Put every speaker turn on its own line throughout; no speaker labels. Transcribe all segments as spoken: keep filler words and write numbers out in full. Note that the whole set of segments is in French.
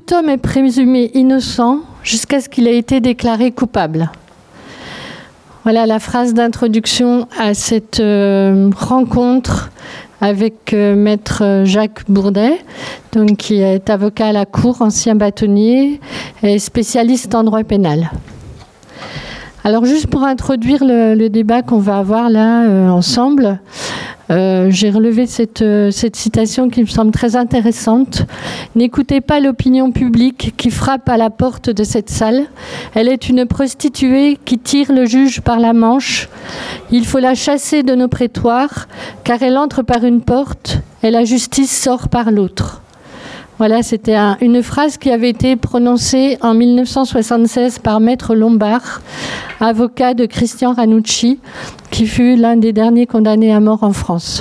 tout homme est présumé innocent jusqu'à ce qu'il ait été déclaré coupable. Voilà la phrase d'introduction à cette euh, rencontre avec euh, maître Jacques Bourdet, donc, qui est avocat à la Cour, ancien bâtonnier et spécialiste en droit pénal. Alors juste pour introduire le, le débat qu'on va avoir là euh, ensemble, euh, j'ai relevé cette, euh, cette citation qui me semble très intéressante. « N'écoutez pas l'opinion publique qui frappe à la porte de cette salle. Elle est une prostituée qui tire le juge par la manche. Il faut la chasser de nos prétoires, car elle entre par une porte et la justice sort par l'autre. » Voilà, c'était un, une phrase qui avait été prononcée en mille neuf cent soixante-seize par Maître Lombard, avocat de Christian Ranucci, qui fut l'un des derniers condamnés à mort en France.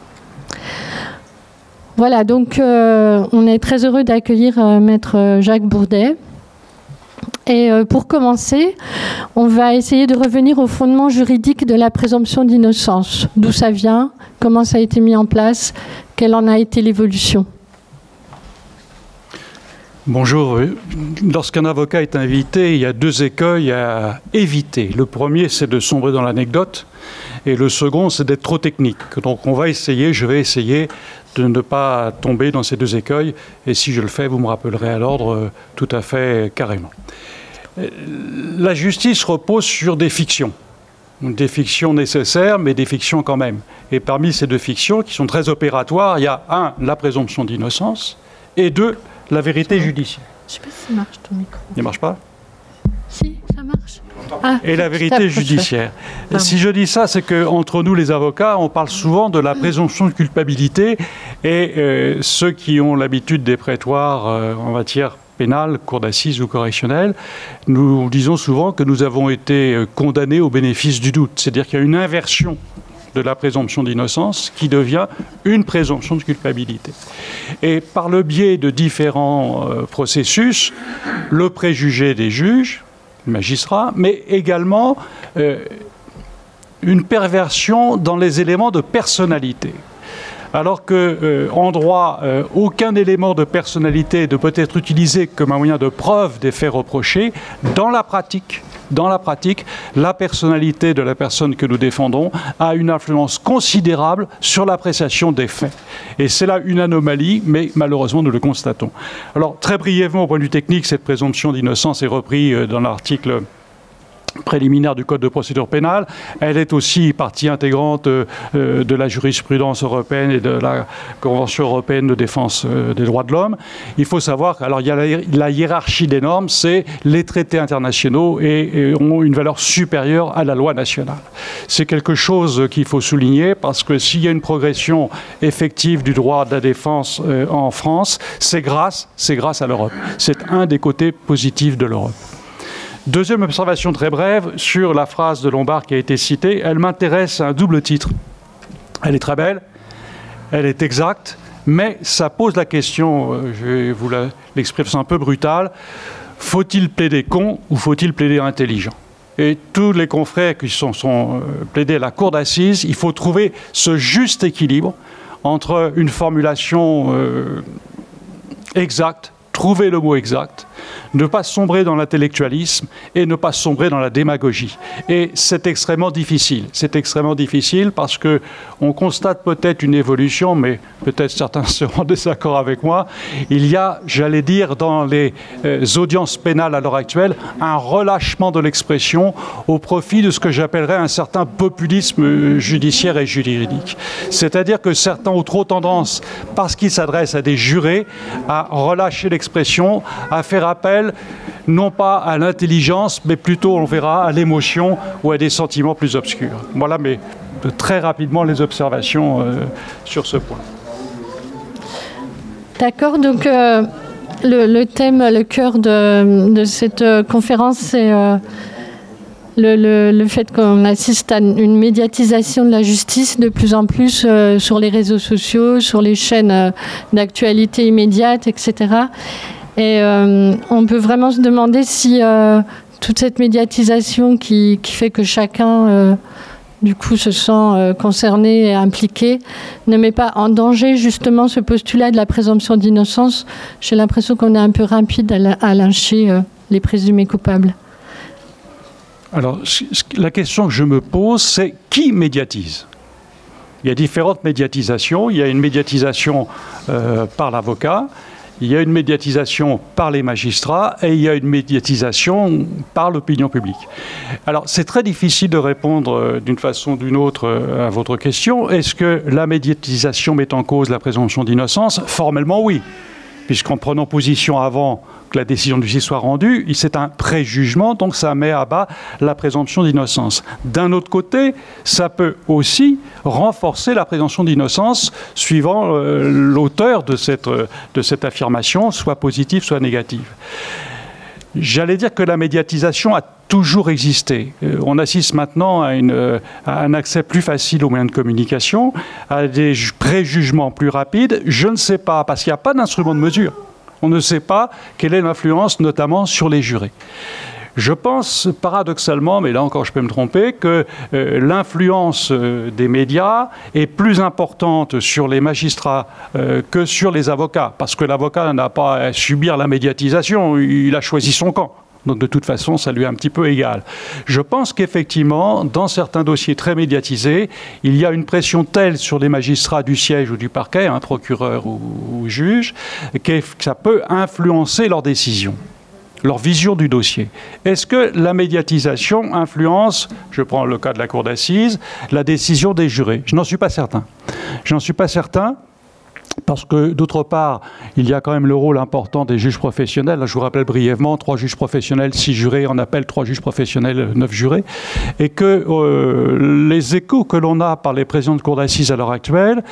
Voilà, donc euh, on est très heureux d'accueillir euh, Maître Jacques Bourdet. Et euh, pour commencer, on va essayer de revenir au fondement juridique de la présomption d'innocence. D'où ça vient, comment ça a été mis en place, quelle en a été l'évolution.
Bonjour. Lorsqu'un avocat est invité, il y a deux écueils à éviter. Le premier, c'est de sombrer dans l'anecdote. Et le second, c'est d'être trop technique. Donc on va essayer, je vais essayer de ne pas tomber dans ces deux écueils. Et si je le fais, vous me rappellerez à l'ordre tout à fait carrément. La justice repose sur des fictions. Des fictions nécessaires, mais des fictions quand même. Et parmi ces deux fictions, qui sont très opératoires, il y a un, la présomption d'innocence, et deux, la vérité judiciaire.
Je ne sais pas si ça marche ton micro.
Il ne marche pas ?
Si, ça marche. Ah,
et la vérité judiciaire. Si je dis ça, c'est qu'entre nous, les avocats, on parle souvent de la présomption de culpabilité et euh, ceux qui ont l'habitude des prétoires euh, en matière pénale, cour d'assises ou correctionnelle, nous disons souvent que nous avons été condamnés au bénéfice du doute. C'est-à-dire qu'il y a une inversion de la présomption d'innocence qui devient une présomption de culpabilité. Et par le biais de différents euh, processus, le préjugé des juges, des magistrats, mais également euh, une perversion dans les éléments de personnalité. Alors qu'en euh, droit, euh, aucun élément de personnalité ne peut être utilisé comme un moyen de preuve des faits reprochés, dans la pratique, Dans la pratique, la personnalité de la personne que nous défendons a une influence considérable sur l'appréciation des faits. Et c'est là une anomalie, mais malheureusement, nous le constatons. Alors, très brièvement, au point de vue technique, cette présomption d'innocence est reprise dans l'article préliminaire du Code de procédure pénale. Elle est aussi partie intégrante euh, de la jurisprudence européenne et de la Convention européenne de défense euh, des droits de l'homme. Il faut savoir qu'il y a la, la hiérarchie des normes, c'est les traités internationaux et, et ont une valeur supérieure à la loi nationale. C'est quelque chose qu'il faut souligner parce que s'il y a une progression effective du droit de la défense euh, en France, c'est grâce, c'est grâce à l'Europe. C'est un des côtés positifs de l'Europe. Deuxième observation très brève sur la phrase de Lombard qui a été citée. Elle m'intéresse à un double titre. Elle est très belle, elle est exacte, mais ça pose la question, je vais vous l'exprimer un peu brutal, faut-il plaider con ou faut-il plaider intelligent ? Et tous les confrères qui sont, sont plaidés à la cour d'assises, il faut trouver ce juste équilibre entre une formulation euh, exacte, trouver le mot exact, ne pas sombrer dans l'intellectualisme et ne pas sombrer dans la démagogie. Et c'est extrêmement difficile. C'est extrêmement difficile parce qu'on constate peut-être une évolution, mais peut-être certains seront en désaccord avec moi. Il y a, j'allais dire, dans les euh, audiences pénales à l'heure actuelle, un relâchement de l'expression au profit de ce que j'appellerais un certain populisme judiciaire et juridique. C'est-à-dire que certains ont trop tendance, parce qu'ils s'adressent à des jurés, à relâcher l'expression, à faire appel non pas à l'intelligence, mais plutôt, on verra, à l'émotion ou à des sentiments plus obscurs. Voilà, mais très rapidement les observations euh, sur ce point.
D'accord, donc euh, le, le thème, le cœur de, de cette euh, conférence, c'est euh, le, le, le fait qu'on assiste à une médiatisation de la justice de plus en plus euh, sur les réseaux sociaux, sur les chaînes euh, d'actualité immédiate, et cetera. Et euh, on peut vraiment se demander si euh, toute cette médiatisation qui, qui fait que chacun euh, du coup, se sent euh, concerné et impliqué, ne met pas en danger justement ce postulat de la présomption d'innocence. J'ai l'impression qu'on est un peu rapide à, à lyncher euh, les présumés coupables.
Alors, la question que je me pose, c'est qui médiatise ? Il y a différentes médiatisations. Il y a une médiatisation euh, par l'avocat, il y a une médiatisation par les magistrats et il y a une médiatisation par l'opinion publique. Alors, c'est très difficile de répondre euh, d'une façon ou d'une autre euh, à votre question. Est-ce que la médiatisation met en cause la présomption d'innocence ? Formellement, oui. Puisqu'en prenant position avant que la décision de justice soit rendue, c'est un préjugement, donc ça met à bas la présomption d'innocence. D'un autre côté, ça peut aussi renforcer la présomption d'innocence suivant euh, l'auteur de cette, de cette affirmation, soit positive, soit négative. J'allais dire que la médiatisation a toujours existé. Euh, on assiste maintenant à, une, euh, à un accès plus facile aux moyens de communication, à des préjugements plus rapides. Je ne sais pas, parce qu'il n'y a pas d'instrument de mesure. On ne sait pas quelle est l'influence, notamment sur les jurés. Je pense, paradoxalement, mais là encore je peux me tromper, que euh, l'influence euh, des médias est plus importante sur les magistrats euh, que sur les avocats, parce que l'avocat n'a pas à subir la médiatisation, il a choisi son camp. Donc de toute façon, ça lui est un petit peu égal. Je pense qu'effectivement, dans certains dossiers très médiatisés, il y a une pression telle sur les magistrats du siège ou du parquet, hein, procureur ou, ou juge, que ça peut influencer leurs décisions, leur vision du dossier. Est-ce que la médiatisation influence, je prends le cas de la cour d'assises, la décision des jurés ? Je n'en suis pas certain. Je n'en suis pas certain. Parce que, d'autre part, il y a quand même le rôle important des juges professionnels. Là, je vous rappelle brièvement, trois juges professionnels, six jurés, en appel, trois juges professionnels, neuf jurés. Et que euh, les échos que l'on a par les présidents de cour d'assises à l'heure actuelle,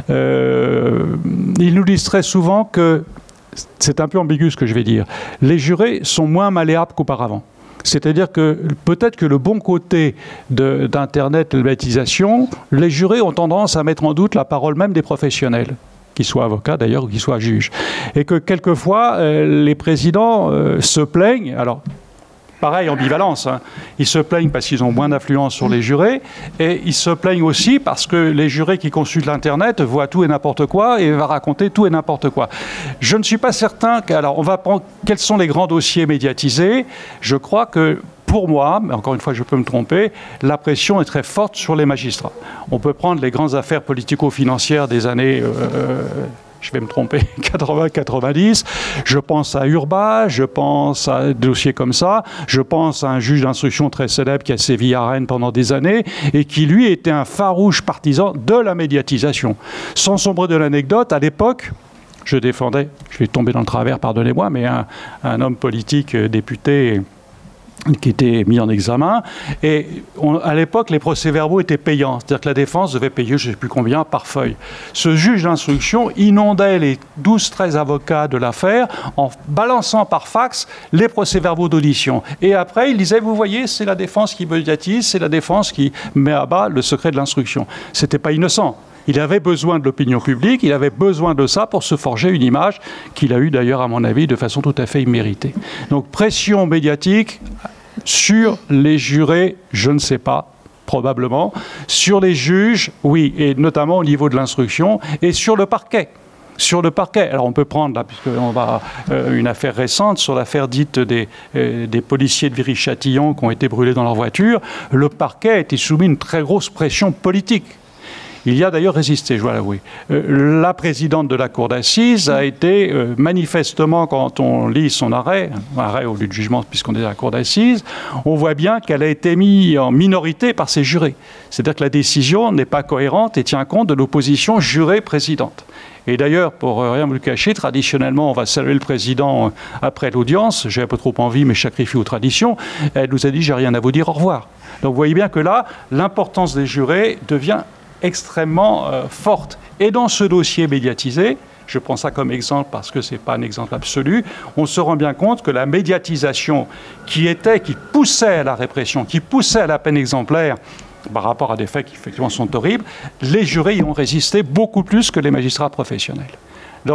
euh, ils nous disent très souvent que, c'est un peu ambigu ce que je vais dire, les jurés sont moins malléables qu'auparavant. C'est-à-dire que peut-être que le bon côté de, d'Internet et de l'automatisation, les jurés ont tendance à mettre en doute la parole même des professionnels, qu'ils soient avocats d'ailleurs ou qu'ils soient juges. Et que quelquefois, euh, les présidents euh, se plaignent, alors pareil, ambivalence, hein, ils se plaignent parce qu'ils ont moins d'influence sur les jurés, et ils se plaignent aussi parce que les jurés qui consultent l'Internet voient tout et n'importe quoi et vont raconter tout et n'importe quoi. Je ne suis pas certain que... Alors, on va prendre quels sont les grands dossiers médiatisés. Je crois que, pour moi, mais encore une fois, je peux me tromper, la pression est très forte sur les magistrats. On peut prendre les grandes affaires politico-financières des années... Euh, je vais me tromper, quatre-vingts quatre-vingt-dix, je pense à Urbain, je pense à des dossiers comme ça, je pense à un juge d'instruction très célèbre qui a sévi à Rennes pendant des années et qui, lui, était un farouche partisan de la médiatisation. Sans sombrer de l'anecdote, à l'époque, je défendais, je vais tomber dans le travers, pardonnez-moi, mais un, un homme politique, député, qui était mis en examen. Et on, à l'époque, les procès-verbaux étaient payants. C'est-à-dire que la défense devait payer, je ne sais plus combien, par feuille. Ce juge d'instruction inondait les douze treize avocats de l'affaire en balançant par fax les procès-verbaux d'audition. Et après, il disait, vous voyez, c'est la défense qui médiatise, c'est la défense qui met à bas le secret de l'instruction. Ce n'était pas innocent. Il avait besoin de l'opinion publique, il avait besoin de ça pour se forger une image qu'il a eue d'ailleurs, à mon avis, de façon tout à fait imméritée. Donc pression médiatique sur les jurés, je ne sais pas, probablement. Sur les juges, oui, et notamment au niveau de l'instruction, et sur le parquet. Sur le parquet, alors on peut prendre, là, puisqu'on va euh, une affaire récente, sur l'affaire dite des, euh, des policiers de Viry-Châtillon qui ont été brûlés dans leur voiture, le parquet a été soumis à une très grosse pression politique. Il y a d'ailleurs résisté, je dois l'avouer. Euh, la présidente de la cour d'assises a été euh, manifestement, quand on lit son arrêt, arrêt au lieu de jugement puisqu'on est à la cour d'assises, on voit bien qu'elle a été mise en minorité par ses jurés. C'est-à-dire que la décision n'est pas cohérente et tient compte de l'opposition jurée-présidente. Et d'ailleurs, pour rien vous le cacher, traditionnellement, on va saluer le président après l'audience. J'ai un peu trop envie, mais je sacrifie aux traditions. Elle nous a dit, j'ai rien à vous dire, au revoir. Donc vous voyez bien que là, l'importance des jurés devient extrêmement euh, forte. Et dans ce dossier médiatisé, je prends ça comme exemple parce que ce n'est pas un exemple absolu, on se rend bien compte que la médiatisation qui était, qui poussait à la répression, qui poussait à la peine exemplaire, par rapport à des faits qui effectivement sont horribles, les jurés y ont résisté beaucoup plus que les magistrats professionnels. Donc,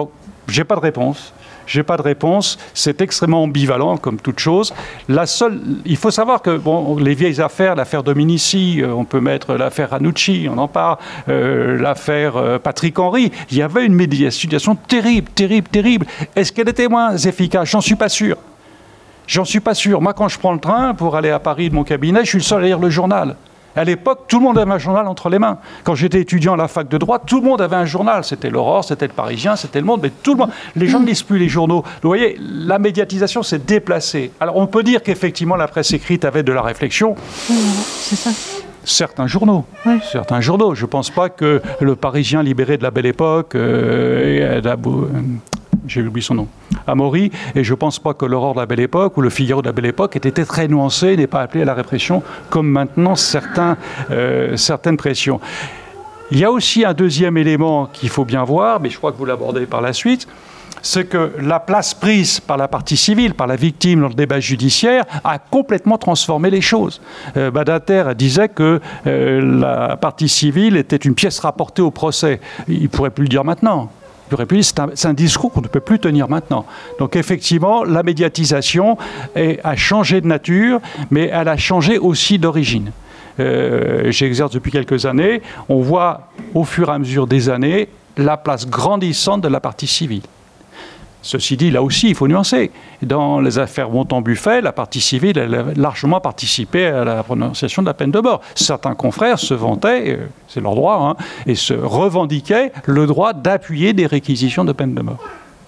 j'ai pas de réponse. J'ai pas de réponse. C'est extrêmement ambivalent, comme toute chose. La seule, il faut savoir que bon, les vieilles affaires, l'affaire Dominici, euh, on peut mettre l'affaire Ranucci, on en parle, euh, l'affaire euh, Patrick Henry. Il y avait une médiation terrible, terrible, terrible. Est-ce qu'elle était moins efficace? J'en suis pas sûr. J'en suis pas sûr. Moi, quand je prends le train pour aller à Paris de mon cabinet, je suis le seul à lire le journal. À l'époque, tout le monde avait un journal entre les mains. Quand j'étais étudiant à la fac de droit, tout le monde avait un journal. C'était l'Aurore, c'était le Parisien, c'était le Monde, mais tout le monde. Les gens ne lisent plus les journaux. Vous voyez, la médiatisation s'est déplacée. Alors, on peut dire qu'effectivement, la presse écrite avait de la réflexion.
C'est ça.
Certains journaux. Ouais. Certains journaux. Je ne pense pas que le Parisien libéré de la Belle Époque, euh, j'ai oublié son nom, Amaury, et je ne pense pas que l'Aurore de la Belle Époque ou le Figaro de la Belle Époque ait été très nuancé, n'est pas appelé à la répression comme maintenant certains, euh, certaines pressions. Il y a aussi un deuxième élément qu'il faut bien voir, mais je crois que vous l'abordez par la suite, c'est que la place prise par la partie civile, par la victime dans le débat judiciaire, a complètement transformé les choses. Euh, Badinter disait que euh, la partie civile était une pièce rapportée au procès. Il ne pourrait plus le dire maintenant. C'est un, c'est un discours qu'on ne peut plus tenir maintenant. Donc effectivement, la médiatisation est, a changé de nature, mais elle a changé aussi d'origine. Euh, j'exerce depuis quelques années. On voit au fur et à mesure des années la place grandissante de la partie civile. Ceci dit, là aussi, il faut nuancer. Dans les affaires Montan-Buffet, la partie civile elle a largement participé à la prononciation de la peine de mort. Certains confrères se vantaient, c'est leur droit, hein, et se revendiquaient le droit d'appuyer des réquisitions de peine de mort.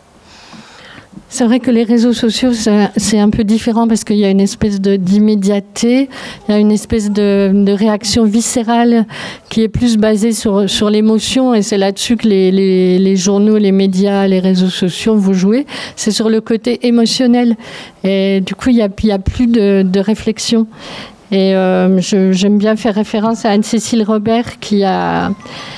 C'est vrai que les réseaux sociaux, c'est un peu différent parce qu'il y a une espèce de, d'immédiateté, il y a une espèce de, de réaction viscérale qui est plus basée sur, sur l'émotion, et c'est là-dessus que les, les, les journaux, les médias, les réseaux sociaux vont jouer. C'est sur le côté émotionnel. Et du coup, il n'y a, il y a plus de, de réflexion. Et euh, je, j'aime bien faire référence à Anne-Cécile Robert qui a...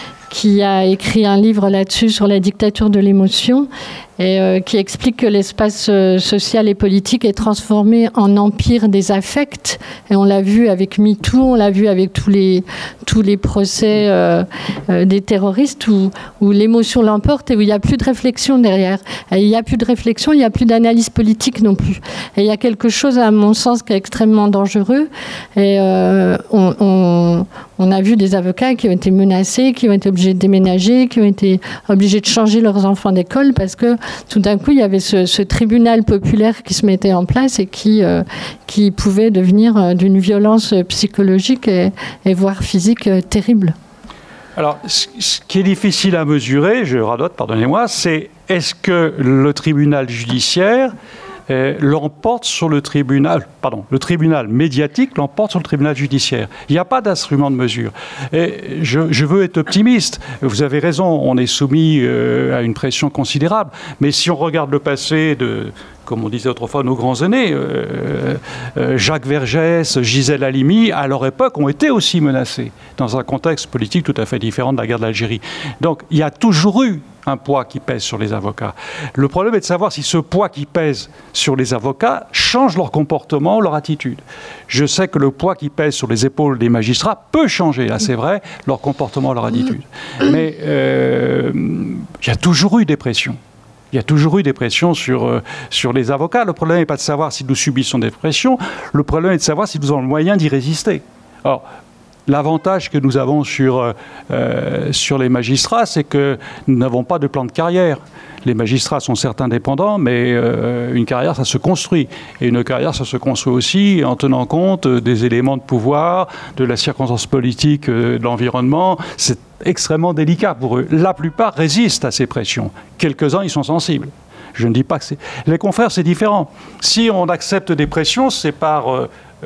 qui a écrit un livre là-dessus sur la dictature de l'émotion et euh, qui explique que l'espace euh, social et politique est transformé en empire des affects. Et on l'a vu avec MeToo, on l'a vu avec tous les, tous les procès euh, euh, des terroristes où, où l'émotion l'emporte et où il n'y a plus de réflexion derrière. Et il n'y a plus de réflexion, il n'y a plus d'analyse politique non plus. Et il y a quelque chose, à mon sens, qui est extrêmement dangereux. Et euh, on, on, on a vu des avocats qui ont été menacés, qui ont été obligés de déménager, qui ont été obligés de changer leurs enfants d'école parce que tout d'un coup, il y avait ce, ce tribunal populaire qui se mettait en place et qui, euh, qui pouvait devenir euh, d'une violence psychologique et, et voire physique euh, terrible.
Alors, ce qui est difficile à mesurer, je radote, pardonnez-moi, c'est est-ce que le tribunal judiciaire Euh, l'emporte sur le tribunal, pardon, le tribunal médiatique l'emporte sur le tribunal judiciaire. Il n'y a pas d'instrument de mesure. Et je, je veux être optimiste. Vous avez raison, on est soumis euh, à une pression considérable. Mais si on regarde le passé de, comme on disait autrefois, nos grands aînés, euh, euh, Jacques Vergès, Gisèle Halimi, à leur époque, ont été aussi menacés dans un contexte politique tout à fait différent de la guerre d'Algérie. Donc, il y a toujours eu un poids qui pèse sur les avocats. Le problème est de savoir si ce poids qui pèse sur les avocats change leur comportement, leur attitude. Je sais que le poids qui pèse sur les épaules des magistrats peut changer, là c'est vrai, leur comportement, leur attitude. Mais euh, il y a toujours eu des pressions. Il y a toujours eu des pressions sur, euh, sur les avocats. Le problème n'est pas de savoir si nous subissons des pressions, le problème est de savoir si nous avons le moyen d'y résister. Alors, l'avantage que nous avons sur, euh, sur les magistrats, c'est que nous n'avons pas de plan de carrière. Les magistrats sont certes indépendants, mais euh, une carrière, ça se construit. Et une carrière, ça se construit aussi en tenant compte des éléments de pouvoir, de la circonstance politique, de l'environnement. C'est extrêmement délicat pour eux. La plupart résistent à ces pressions. Quelques-uns y sont sensibles. Je ne dis pas que c'est... Les confrères, c'est différent. Si on accepte des pressions, c'est par... Euh,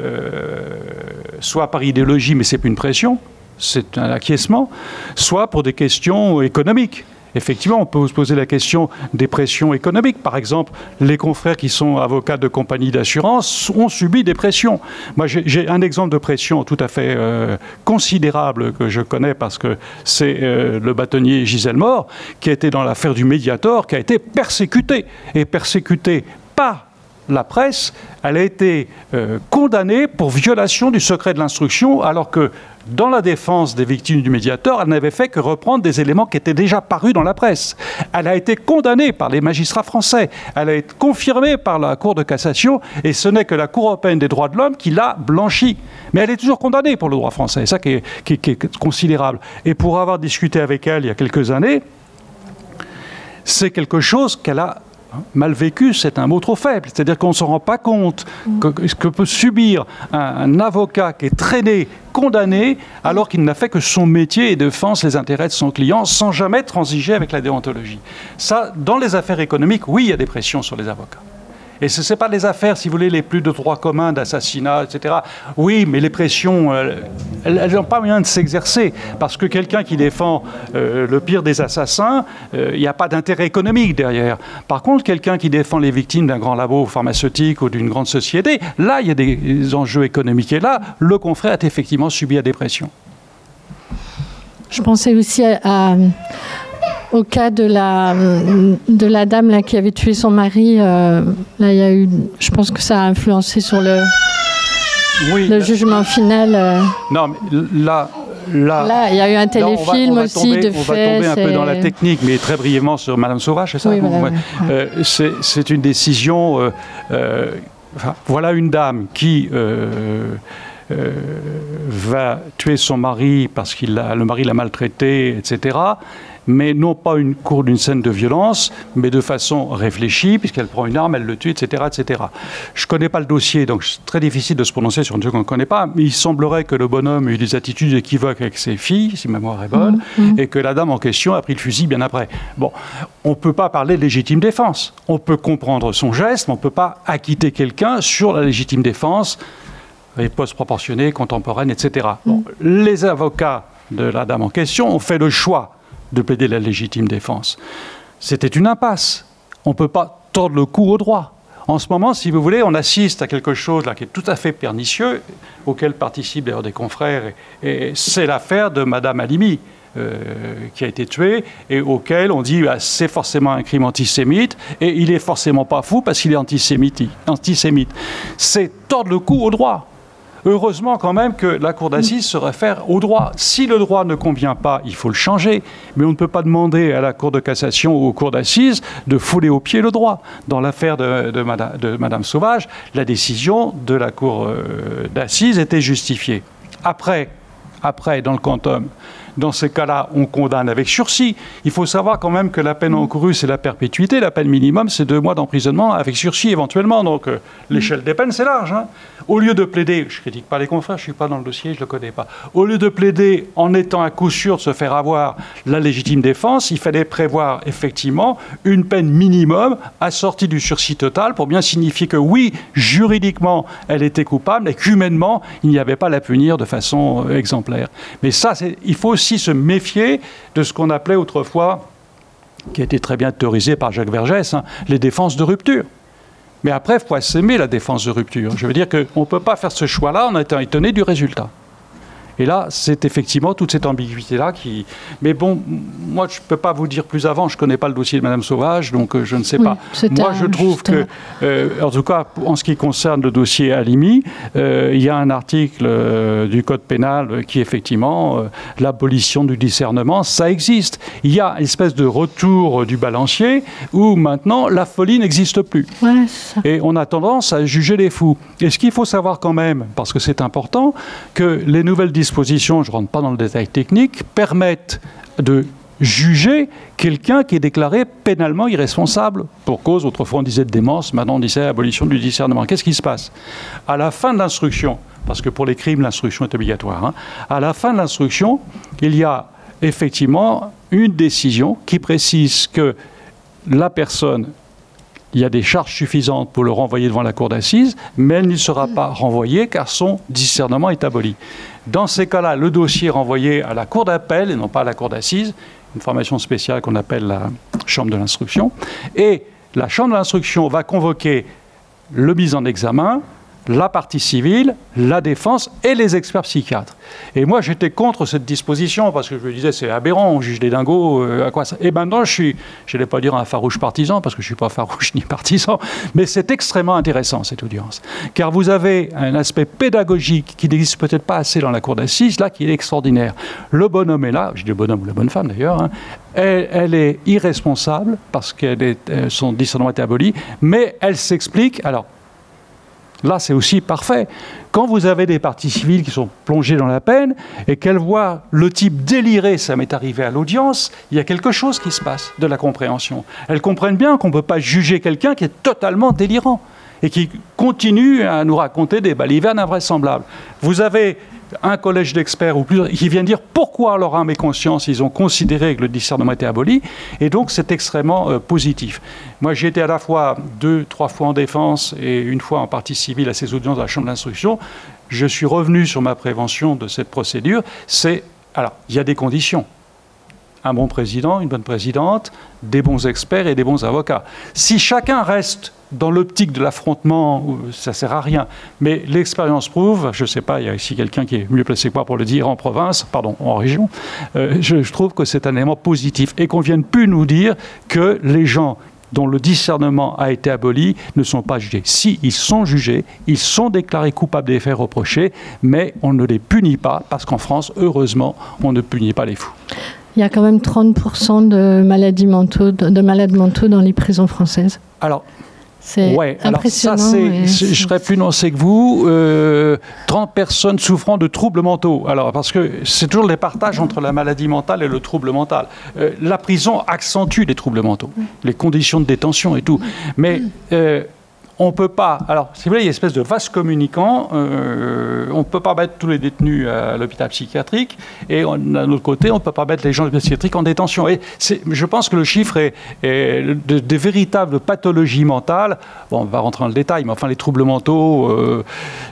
Euh, soit par idéologie, mais ce n'est plus une pression, c'est un acquiescement, soit pour des questions économiques. Effectivement, on peut se poser la question des pressions économiques. Par exemple, les confrères qui sont avocats de compagnies d'assurance ont subi des pressions. Moi, j'ai, j'ai un exemple de pression tout à fait euh, considérable que je connais parce que c'est euh, le bâtonnier Gisèle Mort qui a été dans l'affaire du Mediator, qui a été persécuté, et persécuté pas la presse, elle a été euh, condamnée pour violation du secret de l'instruction, alors que dans la défense des victimes du médiateur, elle n'avait fait que reprendre des éléments qui étaient déjà parus dans la presse. Elle a été condamnée par les magistrats français, elle a été confirmée par la Cour de cassation, et ce n'est que la Cour européenne des droits de l'homme qui l'a blanchie. Mais elle est toujours condamnée pour le droit français, c'est ça qui est, qui, qui est considérable. Et pour avoir discuté avec elle il y a quelques années, c'est quelque chose qu'elle a mal vécu, c'est un mot trop faible. C'est-à-dire qu'on ne se rend pas compte que ce que peut subir un, un avocat qui est traîné, condamné, alors qu'il n'a fait que son métier et défense les intérêts de son client sans jamais transiger avec la déontologie. Ça, dans les affaires économiques, oui, il y a des pressions sur les avocats. Et ce n'est pas les affaires, si vous voulez, les plus de droit commun, d'assassinat, et cetera. Oui, mais les pressions, euh, elles n'ont pas moyen de s'exercer. Parce que quelqu'un qui défend euh, le pire des assassins, il euh, n'y a pas d'intérêt économique derrière. Par contre, quelqu'un qui défend les victimes d'un grand labo pharmaceutique ou d'une grande société, là, il y a des enjeux économiques. Et là, le confrère a effectivement subi des pressions.
Je pensais aussi à... à... Au cas de la, de la dame là, qui avait tué son mari, euh, là, il y a eu, je pense que ça a influencé sur le, oui, le là, jugement final. Euh.
Non, mais là, là,
là, il y a eu un téléfilm
là,
aussi
tomber,
de
on
fait.
On va tomber un peu dans la technique, mais très brièvement sur Madame Sauvage, c'est ça?
Oui, voilà,
ouais.
ouais.
euh, c'est, c'est une décision. Euh, euh, enfin, voilà une dame qui. Euh, Euh, va tuer son mari parce que le mari l'a maltraité, et cetera. Mais non pas une cours d'une scène de violence, mais de façon réfléchie, puisqu'elle prend une arme, elle le tue, et cetera, et cetera. Je ne connais pas le dossier, donc c'est très difficile de se prononcer sur un truc qu'on ne connaît pas, mais il semblerait que le bonhomme ait eu des attitudes équivoques avec ses filles, si ma mémoire est bonne, mmh. et que la dame en question a pris le fusil bien après. Bon, on ne peut pas parler de légitime défense. On peut comprendre son geste, mais on ne peut pas acquitter quelqu'un sur la légitime défense, riposte proportionnée, contemporaine, et cetera. Bon, les avocats de la dame en question ont fait le choix de plaider la légitime défense. C'était une impasse. On ne peut pas tordre le cou au droit. En ce moment, si vous voulez, on assiste à quelque chose là, qui est tout à fait pernicieux, auquel participent d'ailleurs des confrères, et, et c'est l'affaire de Madame Halimi, euh, qui a été tuée, et auquel on dit bah, c'est forcément un crime antisémite, et il n'est forcément pas fou parce qu'il est antisémite. antisémite. C'est tordre le cou au droit. Heureusement quand même que la cour d'assises se réfère au droit. Si le droit ne convient pas, il faut le changer. Mais on ne peut pas demander à la cour de cassation ou aux cours d'assises de fouler aux pieds le droit. Dans l'affaire de, de, Madame, de Madame Sauvage, la décision de la cour euh, d'assises était justifiée. Après, après, dans le quantum, dans ces cas-là, on condamne avec sursis. Il faut savoir quand même que la peine encourue, c'est la perpétuité. La peine minimum, c'est deux mois d'emprisonnement avec sursis éventuellement. Donc, euh, l'échelle des peines, c'est large. Hein. Au lieu de plaider, je ne critique pas les confrères, je ne suis pas dans le dossier, je ne le connais pas. Au lieu de plaider en étant à coup sûr de se faire avoir la légitime défense, il fallait prévoir effectivement une peine minimum assortie du sursis total pour bien signifier que oui, juridiquement, elle était coupable et qu'humainement, il n'y avait pas à la punir de façon euh, exemplaire. Mais ça, c'est, il faut aussi se méfier de ce qu'on appelait autrefois, qui a été très bien théorisé par Jacques Vergès, hein, les défenses de rupture. Mais après, il faut assaimer la défense de rupture. Je veux dire qu'on ne peut pas faire ce choix-là en étant étonné du résultat. Et là, c'est effectivement toute cette ambiguïté-là qui... Mais bon, moi, je ne peux pas vous dire plus avant. Je ne connais pas le dossier de Madame Sauvage, donc euh, je ne sais oui, pas. Moi, je trouve que, euh, en tout cas, en ce qui concerne le dossier Halimi, euh, il y a un article euh, du Code pénal qui, effectivement, euh, l'abolition du discernement, ça existe. Il y a une espèce de retour euh, du balancier où, maintenant, la folie n'existe plus.
Ouais, ça.
Et on a tendance à juger les fous. Et ce qu'il faut savoir quand même, parce que c'est important, que les nouvelles dispositions, je ne rentre pas dans le détail technique, permettent de juger quelqu'un qui est déclaré pénalement irresponsable pour cause, autrefois on disait de démence, maintenant on disait abolition du discernement. Qu'est-ce qui se passe? À la fin de l'instruction, parce que pour les crimes, l'instruction est obligatoire, hein, à la fin de l'instruction, il y a effectivement une décision qui précise que la personne, il y a des charges suffisantes pour le renvoyer devant la cour d'assises, mais elle ne sera pas renvoyée car son discernement est aboli. Dans ces cas-là, le dossier est renvoyé à la cour d'appel et non pas à la cour d'assises, une formation spéciale qu'on appelle la chambre de l'instruction. Et la chambre de l'instruction va convoquer le mis en examen, la partie civile, la défense et les experts psychiatres. Et moi, j'étais contre cette disposition parce que je me disais, c'est aberrant, on juge des dingos, euh, à quoi ça... Et maintenant, je suis, je n'allais pas dire un farouche partisan parce que je ne suis pas farouche ni partisan, mais c'est extrêmement intéressant, cette audience. Car vous avez un aspect pédagogique qui n'existe peut-être pas assez dans la cour d'assises, là, qui est extraordinaire. Le bonhomme est là, je dis le bonhomme ou la bonne femme d'ailleurs, hein, elle, elle est irresponsable parce que son discernement a été aboli, mais elle s'explique. Alors, là, c'est aussi parfait. Quand vous avez des parties civiles qui sont plongées dans la peine et qu'elles voient le type délirer, ça m'est arrivé à l'audience, il y a quelque chose qui se passe de la compréhension. Elles comprennent bien qu'on ne peut pas juger quelqu'un qui est totalement délirant et qui continue à nous raconter des balivernes invraisemblables. Vous avez un collège d'experts ou plus qui vient dire pourquoi leur âme et conscience ils ont considéré que le discernement était aboli, et donc c'est extrêmement euh, positif. Moi j'ai été à la fois deux, trois fois en défense et une fois en partie civile à ces audiences de la chambre d'instruction. Je suis revenu sur ma prévention de cette procédure. C'est, alors il y a des conditions. Un bon président, une bonne présidente, des bons experts et des bons avocats. Si chacun reste dans l'optique de l'affrontement, ça ne sert à rien. Mais l'expérience prouve, je ne sais pas, il y a ici quelqu'un qui est mieux placé que moi pour le dire en province, pardon, en région, euh, je, je trouve que c'est un élément positif et qu'on ne vienne plus nous dire que les gens dont le discernement a été aboli ne sont pas jugés. Si, ils sont jugés, ils sont déclarés coupables des faits reprochés, mais on ne les punit pas parce qu'en France, heureusement, on ne punit pas les fous.
Il y a quand même trente pour cent de maladies mentaux, de malades mentaux dans les prisons françaises.
Alors,
c'est
ouais,
impressionnant.
Alors ça,
et...
je serais plus nuancé que vous. Euh, trente personnes souffrant de troubles mentaux. Alors, parce que c'est toujours les partages entre la maladie mentale et le trouble mental. Euh, la prison accentue les troubles mentaux, les conditions de détention et tout. Mais... Euh, on ne peut pas, alors si vous voulez, il y a une espèce de vase communicant, euh, on ne peut pas mettre tous les détenus à l'hôpital psychiatrique et d'un autre côté, on ne peut pas mettre les gens de l'hôpital psychiatrique en détention. Et je pense que le chiffre est, est de, de véritables pathologies mentales, bon, on va rentrer dans le détail, mais enfin les troubles mentaux... Euh,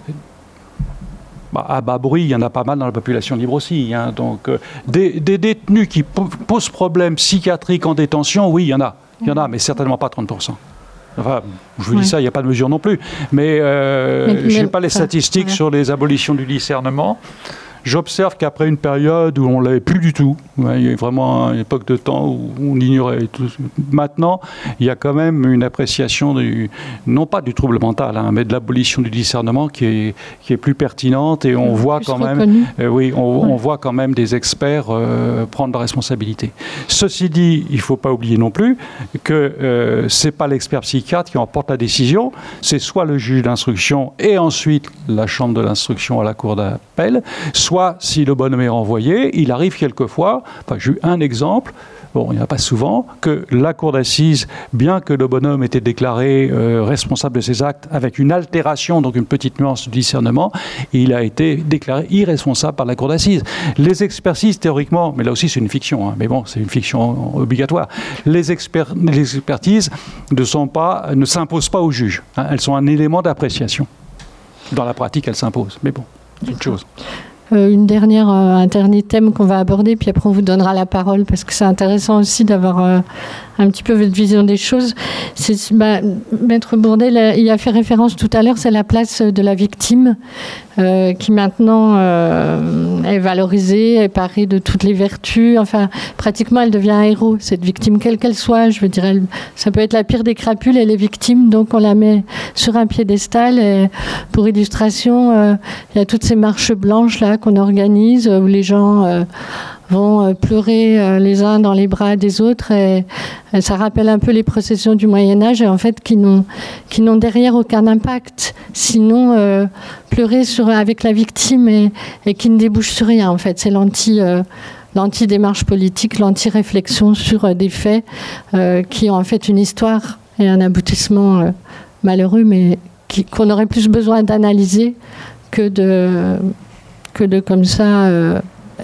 Bah, à bas bruit, il y en a pas mal dans la population libre aussi. Hein. Donc, euh, des, des détenus qui po- posent problème psychiatrique en détention, oui, il y en a. Il y en a, mais certainement pas trente pour cent. Enfin, je vous dis oui. Ça, il n'y a pas de mesure non plus. Mais, euh, je n'ai pas les statistiques ouais. sur les abolitions du discernement. J'observe qu'après une période où on ne l'avait plus du tout, il y a eu vraiment une époque de temps où on ignorait tout. Maintenant, il y a quand même une appréciation, du, non pas du trouble mental, hein, mais de l'abolition du discernement qui est, qui est plus pertinente et on voit quand même, euh, oui, on, ouais. on voit quand même des experts euh, prendre la responsabilité. Ceci dit, il ne faut pas oublier non plus que euh, ce n'est pas l'expert psychiatre qui emporte la décision, c'est soit le juge d'instruction et ensuite la chambre de l'instruction à la cour d'appel, soit Soit, si le bonhomme est renvoyé, il arrive quelquefois, enfin, j'ai eu un exemple, bon, il n'y en a pas souvent, que la cour d'assises, bien que le bonhomme était déclaré euh, responsable de ses actes avec une altération, donc une petite nuance de discernement, il a été déclaré irresponsable par la cour d'assises. Les expertises, théoriquement, mais là aussi c'est une fiction, hein, mais bon, c'est une fiction obligatoire, les, exper- les expertises ne, sont pas, ne s'imposent pas au juge, hein, elles sont un élément d'appréciation. Dans la pratique, elles s'imposent, mais bon, c'est autre chose.
Euh, une dernière, euh, un dernier thème qu'on va aborder, puis après on vous donnera la parole, parce que c'est intéressant aussi d'avoir euh, un petit peu votre vision des choses. C'est, bah, Maître Bourdet, là, il a fait référence tout à l'heure, c'est la place de la victime, euh, qui maintenant euh, est valorisée, est parée de toutes les vertus. Enfin, pratiquement, elle devient un héros, cette victime, quelle qu'elle soit. Je veux dire, elle, ça peut être la pire des crapules, elle est victime, donc on la met sur un piédestal. Et pour illustration, euh, il y a toutes ces marches blanches là qu'on organise, où les gens euh, vont euh, pleurer euh, les uns dans les bras des autres. Et, et ça rappelle un peu les processions du Moyen-Âge, et en fait, qui n'ont, qui n'ont derrière aucun impact. Sinon, euh, pleurer sur, avec la victime et, et qui ne débouche sur rien, en fait. C'est l'anti... Euh, l'anti-démarche politique, l'anti-réflexion sur euh, des faits euh, qui ont en fait une histoire et un aboutissement euh, malheureux, mais qui, qu'on aurait plus besoin d'analyser que de, que de comme ça, euh,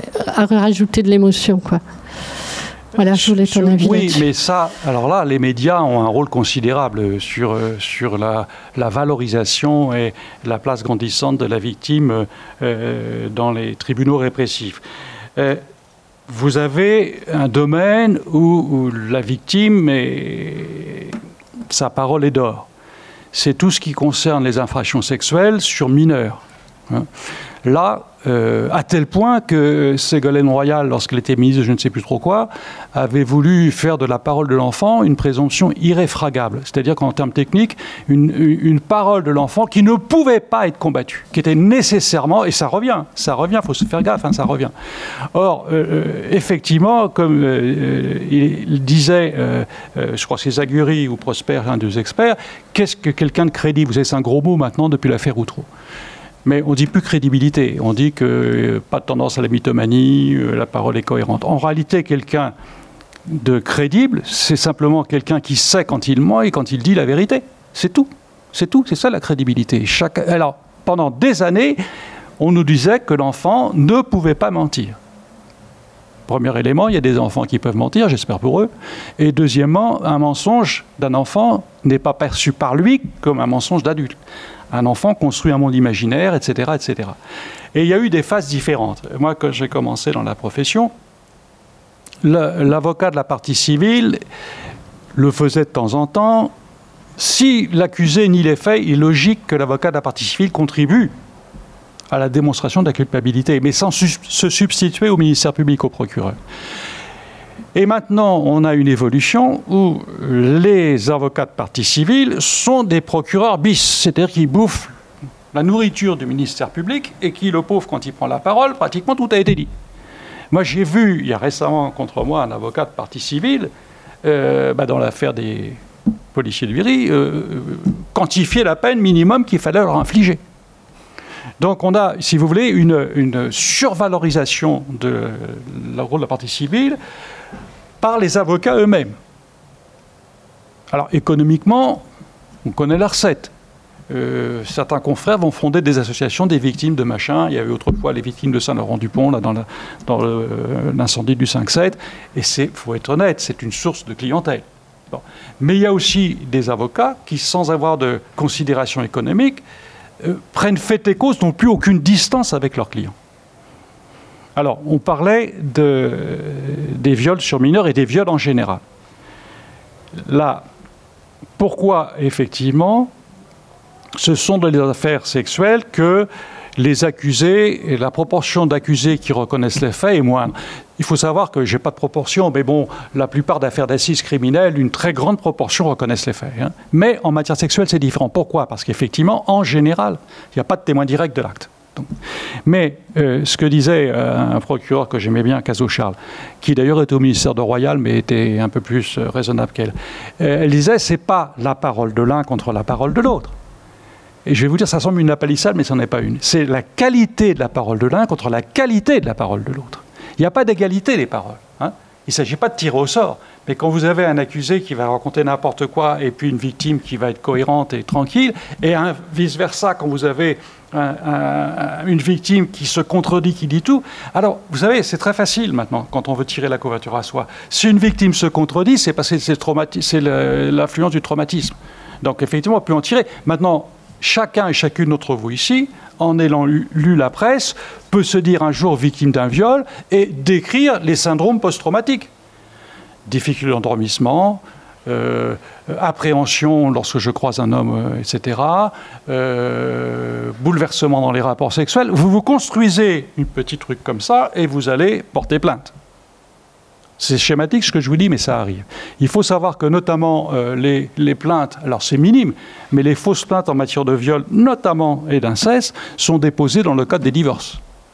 à rajouter de l'émotion, quoi. Voilà, je voulais ton avis
Oui,
là-dessus.
mais ça, alors là, les médias ont un rôle considérable sur, sur la, la valorisation et la place grandissante de la victime euh, dans les tribunaux répressifs. Euh, Vous avez un domaine où, où la victime, est, sa parole est d'or. c'est tout ce qui concerne les infractions sexuelles sur mineurs. Hein. Là, euh, à tel point que Ségolène Royal, lorsqu'elle était ministre de je ne sais plus trop quoi, avait voulu faire de la parole de l'enfant une présomption irréfragable. C'est-à-dire qu'en termes techniques, une, une parole de l'enfant qui ne pouvait pas être combattue, qui était nécessairement, et ça revient, ça revient, il faut se faire gaffe, hein, ça revient. Or, euh, effectivement, comme euh, il disait, euh, euh, je crois que c'est Zaguri ou Prosper, un des experts, qu'est-ce que quelqu'un de crédible? Vous savez, c'est un gros mot maintenant depuis l'affaire Outreau. Mais on ne dit plus crédibilité, on dit que euh, pas de tendance à la mythomanie, euh, la parole est cohérente. En réalité, quelqu'un de crédible, c'est simplement quelqu'un qui sait quand il ment et quand il dit la vérité. C'est tout, c'est tout, c'est ça la crédibilité. Chaque... Alors, pendant des années, on nous disait que l'enfant ne pouvait pas mentir. Premier élément, il y a des enfants qui peuvent mentir, j'espère pour eux. Et deuxièmement, un mensonge d'un enfant n'est pas perçu par lui comme un mensonge d'adulte. Un enfant construit un monde imaginaire, et cetera, et cetera. Et il y a eu des phases différentes. Moi, quand j'ai commencé dans la profession, le, l'avocat de la partie civile le faisait de temps en temps. Si l'accusé nie les faits, il est logique que l'avocat de la partie civile contribue à la démonstration de la culpabilité, mais sans su- se substituer au ministère public, au procureur. Et maintenant, on a une évolution où les avocats de partie civile sont des procureurs bis, c'est-à-dire qu'ils bouffent la nourriture du ministère public et qui, le pauvre, quand il prend la parole, pratiquement tout a été dit. Moi, j'ai vu, il y a récemment contre moi, un avocat de partie civile, euh, bah, dans l'affaire des policiers de Viry, euh, quantifier la peine minimum qu'il fallait leur infliger. Donc on a, si vous voulez, une, une survalorisation de la rôle de la partie civile par les avocats eux-mêmes. Alors économiquement, on connaît la recette. Euh, certains confrères vont fonder des associations des victimes de machin. Il y avait autrefois les victimes de Saint-Laurent-du-Pont, là, dans, la, dans le, l'incendie du cinq sept. Et il faut être honnête, c'est une source de clientèle. Bon. Mais il y a aussi des avocats qui, sans avoir de considération économique, euh, prennent fait et cause, n'ont plus aucune distance avec leurs clients. Alors, on parlait de, des viols sur mineurs et des viols en général. Là, pourquoi, effectivement, ce sont dans les affaires sexuelles que les accusés, et la proportion d'accusés qui reconnaissent les faits est moindre. Il faut savoir que je n'ai pas de proportion, mais bon, la plupart d'affaires d'assises criminelles, une très grande proportion reconnaissent les faits. Hein. Mais en matière sexuelle, c'est différent. Pourquoi ? Parce qu'effectivement, en général, il n'y a pas de témoin direct de l'acte. Donc, mais euh, ce que disait euh, un procureur que j'aimais bien, Cazot-Charles, qui d'ailleurs était au ministère de Royal, mais était un peu plus euh, raisonnable qu'elle, euh, elle disait, c'est pas la parole de l'un contre la parole de l'autre. Et je vais vous dire, ça semble une lapalissade, mais ce n'en est pas une. C'est la qualité de la parole de l'un contre la qualité de la parole de l'autre. Il n'y a pas d'égalité des paroles. Hein. Il ne s'agit pas de tirer au sort. Mais quand vous avez un accusé qui va raconter n'importe quoi et puis une victime qui va être cohérente et tranquille, et un, vice-versa, quand vous avez un, un, une victime qui se contredit, qui dit tout, alors, vous savez, c'est très facile maintenant, quand on veut tirer la couverture à soi. Si une victime se contredit, c'est parce que c'est, traumati- c'est le, l'influence du traumatisme. Donc, effectivement, on peut en tirer. Maintenant, chacun et chacune d'entre vous ici, en ayant lu, lu la presse, peut se dire un jour victime d'un viol et décrire les syndromes post-traumatiques. Difficulté d'endormissement, euh, appréhension lorsque je croise un homme, euh, et cetera, euh, bouleversement dans les rapports sexuels. Vous vous construisez une petite truc comme ça et vous allez porter plainte. C'est schématique ce que je vous dis, mais ça arrive. Il faut savoir que notamment euh, les, les plaintes, alors c'est minime, mais les fausses plaintes en matière de viol, notamment et d'inceste, sont déposées dans le cadre des divorces.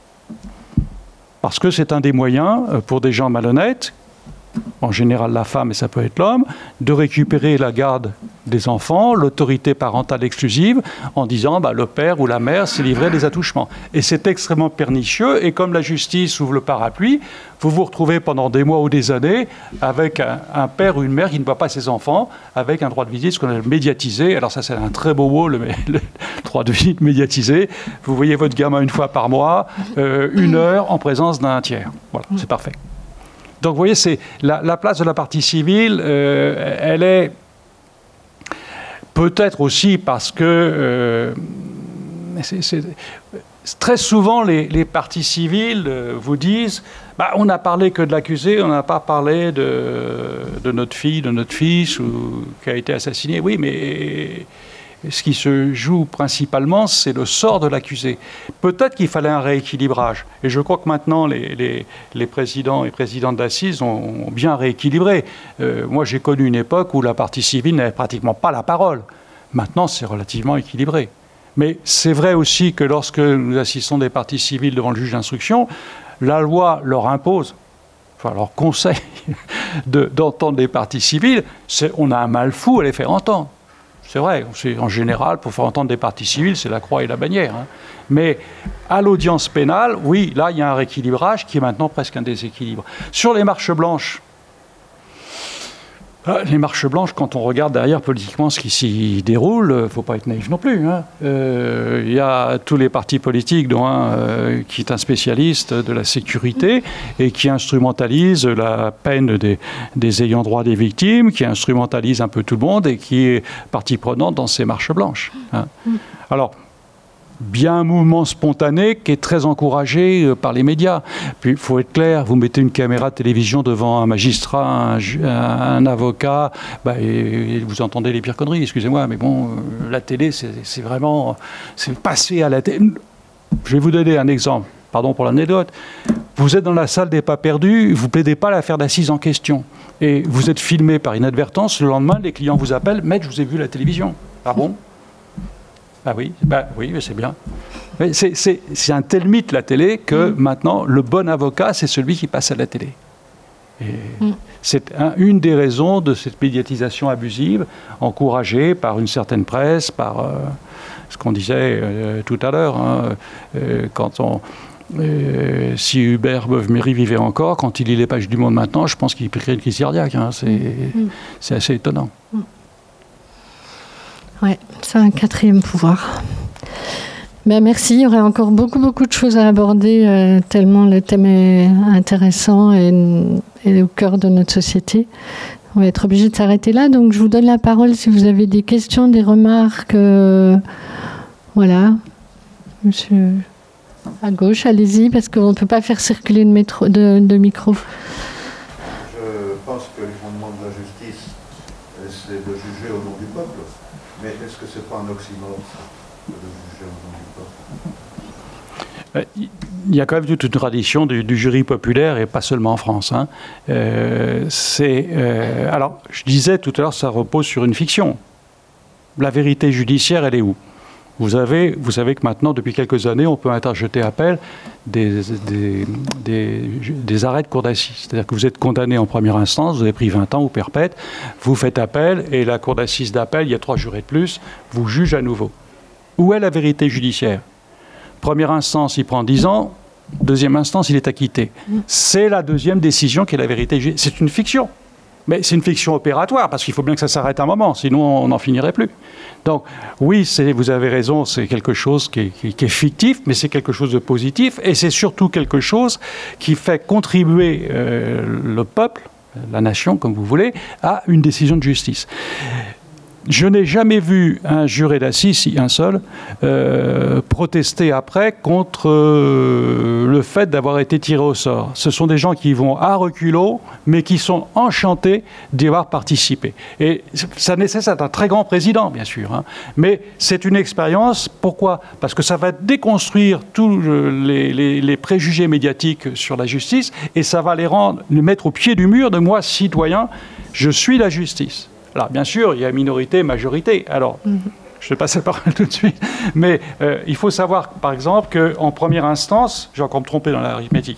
Parce que c'est un des moyens euh, pour des gens malhonnêtes, en général la femme et ça peut être l'homme, de récupérer la garde des enfants, l'autorité parentale exclusive, en disant bah, le père ou la mère s'est livré des attouchements. Et c'est extrêmement pernicieux, et comme la justice ouvre le parapluie, vous vous retrouvez pendant des mois ou des années avec un, un père ou une mère qui ne voit pas ses enfants, avec un droit de visite, ce qu'on appelle médiatisé. Alors ça, c'est un très beau mot, le, le droit de visite médiatisé. Vous voyez votre gamin une fois par mois, euh, une heure en présence d'un tiers. Voilà, c'est parfait. Donc, vous voyez, c'est la, la place de la partie civile, euh, elle est peut-être aussi parce que euh, c'est, c'est, très souvent les, les parties civiles vous disent bah, on n'a parlé que de l'accusé, on n'a pas parlé de, de notre fille, de notre fils ou, qui a été assassiné. Oui, mais ce qui se joue principalement, c'est le sort de l'accusé. Peut-être qu'il fallait un rééquilibrage. Et je crois que maintenant, les, les, les présidents et présidentes d'assises ont, ont bien rééquilibré. Euh, moi, j'ai connu une époque où la partie civile n'avait pratiquement pas la parole. Maintenant, c'est relativement équilibré. Mais c'est vrai aussi que lorsque nous assistons des parties civiles devant le juge d'instruction, la loi leur impose, enfin leur conseille de, d'entendre les parties civiles. C'est, on a un mal fou à les faire entendre. C'est vrai, c'est, en général, pour faire entendre des parties civiles, c'est la croix et la bannière. Hein. Mais à l'audience pénale, oui, là, il y a un rééquilibrage qui est maintenant presque un déséquilibre. Sur les marches blanches, les marches blanches, quand on regarde derrière politiquement ce qui s'y déroule, il ne faut pas être naïf non plus. Hein. Euh, il y a tous les partis politiques, dont un euh, qui est un spécialiste de la sécurité et qui instrumentalise la peine des, des ayants droit des victimes, qui instrumentalise un peu tout le monde et qui est partie prenante dans ces marches blanches. Hein. Alors, bien un mouvement spontané qui est très encouragé par les médias. Puis, il faut être clair, vous mettez une caméra de télévision devant un magistrat, un, un avocat, bah, et, et vous entendez les pires conneries, excusez-moi, mais bon, euh, la télé, c'est, c'est vraiment... C'est passé à la télé. Je vais vous donner un exemple, pardon pour l'anecdote. Vous êtes dans la salle des pas perdus, vous ne plaidez pas l'affaire d'assises en question. Et vous êtes filmé par inadvertance, le lendemain, les clients vous appellent, « Maître, je vous ai vu à la télévision. » Ah bon ? Ah oui, bah oui, c'est bien. Mais c'est, c'est, c'est un tel mythe, la télé, que mmh. maintenant, le bon avocat, c'est celui qui passe à la télé. Et mmh. c'est un, une des raisons de cette médiatisation abusive, encouragée par une certaine presse, par euh, ce qu'on disait euh, tout à l'heure, hein, euh, quand on... Euh, si Hubert Beuve-Méry vivait encore, quand il lit les pages du Monde maintenant, je pense qu'il créerait une crise cardiaque. Hein, c'est, mmh. c'est assez étonnant. Mmh.
Oui, c'est un quatrième pouvoir. Ben merci, il y aurait encore beaucoup, beaucoup de choses à aborder, euh, tellement le thème est intéressant et, et au cœur de notre société. On va être obligé de s'arrêter là, donc je vous donne la parole si vous avez des questions, des remarques. Euh, voilà. Monsieur à gauche, allez-y, parce qu'on ne peut pas faire circuler de, métro, de, de micro.
Je pense que le fondement de la justice, c'est de juger au nom du peuple. Mais est-ce que ce n'est pas un oxymore, ça, de juger au nom du peuple ?
Il y a quand même toute une tradition du, du jury populaire, et pas seulement en France. Hein. Euh, c'est, euh, alors, je disais tout à l'heure, ça repose sur une fiction. La vérité judiciaire, elle est où ? Vous, avez, vous savez que maintenant, depuis quelques années, on peut interjeter appel des, des, des, des arrêts de cour d'assises. C'est-à-dire que vous êtes condamné en première instance, vous avez pris vingt ans ou perpète, vous faites appel, et la cour d'assises d'appel, il y a trois jurés de plus, vous juge à nouveau. Où est la vérité judiciaire ? Première instance, il prend dix ans, deuxième instance, il est acquitté. C'est la deuxième décision qui est la vérité judiciaire. C'est une fiction. Mais c'est une fiction opératoire, parce qu'il faut bien que ça s'arrête un moment, sinon on n'en finirait plus. Donc, oui, c'est, vous avez raison, c'est quelque chose qui est, qui, qui est fictif, mais c'est quelque chose de positif, et c'est surtout quelque chose qui fait contribuer euh, le peuple, la nation, comme vous voulez, à une décision de justice. Je n'ai jamais vu un juré d'assises, si un seul, euh, protester après contre euh, le fait d'avoir été tiré au sort. Ce sont des gens qui vont à reculons, mais qui sont enchantés d'y avoir participé. Et ça nécessite un très grand président, bien sûr. Hein. Mais c'est une expérience. Pourquoi ? Parce que ça va déconstruire tous les, les, les préjugés médiatiques sur la justice, et ça va les rendre, les mettre au pied du mur de moi, citoyen, je suis la justice. Alors, bien sûr, il y a minorité, majorité. Alors, mm-hmm. je te passe la parole tout de suite. Mais euh, il faut savoir, par exemple, qu'en première instance, j'ai encore me trompé dans l'arithmétique,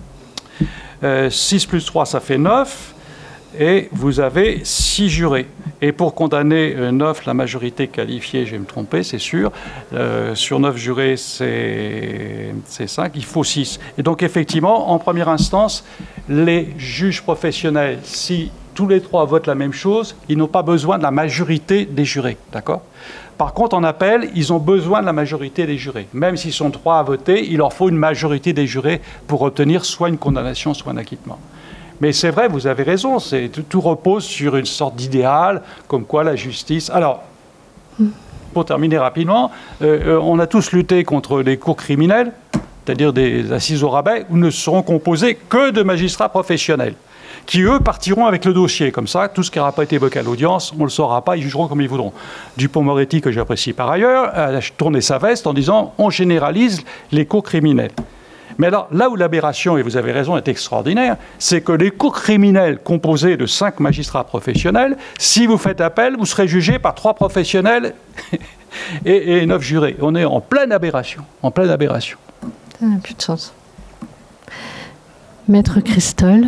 euh, six plus trois, ça fait neuf, et vous avez six jurés. Et pour condamner euh, neuf, la majorité qualifiée, je vais me tromper, c'est sûr, euh, sur neuf jurés, c'est, c'est cinq, il faut six. Et donc, effectivement, en première instance, les juges professionnels, si tous les trois votent la même chose, ils n'ont pas besoin de la majorité des jurés, d'accord ? Par contre, en appel, ils ont besoin de la majorité des jurés. Même s'ils sont trois à voter, il leur faut une majorité des jurés pour obtenir soit une condamnation, soit un acquittement. Mais c'est vrai, vous avez raison, c'est, tout, tout repose sur une sorte d'idéal, comme quoi la justice... Alors, pour terminer rapidement, euh, on a tous lutté contre les cours criminelles, c'est-à-dire des assises au rabais, où ne seront composés que de magistrats professionnels, qui eux partiront avec le dossier. Comme ça, tout ce qui n'aura pas été évoqué à l'audience, on ne le saura pas, ils jugeront comme ils voudront. Dupond-Moretti, que j'apprécie par ailleurs, a tourné sa veste en disant on généralise les cours criminels. Mais alors, là où l'aberration, et vous avez raison, est extraordinaire, c'est que les cours criminels composés de cinq magistrats professionnels, si vous faites appel, vous serez jugé par trois professionnels et, et neuf jurés. On est en pleine aberration, en pleine aberration.
Ça n'a plus de sens. Maître Christol,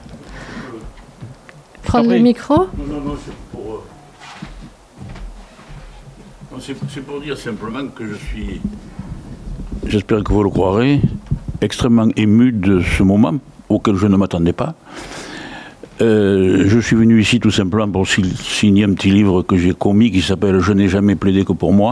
prendre le micro.
Non, non, non, c'est pour... Euh... C'est, c'est pour dire simplement que je suis, j'espère que vous le croirez, extrêmement ému de ce moment auquel je ne m'attendais pas. Euh, je suis venu ici tout simplement pour signer un petit livre que j'ai commis qui s'appelle « Je n'ai jamais plaidé que pour moi ».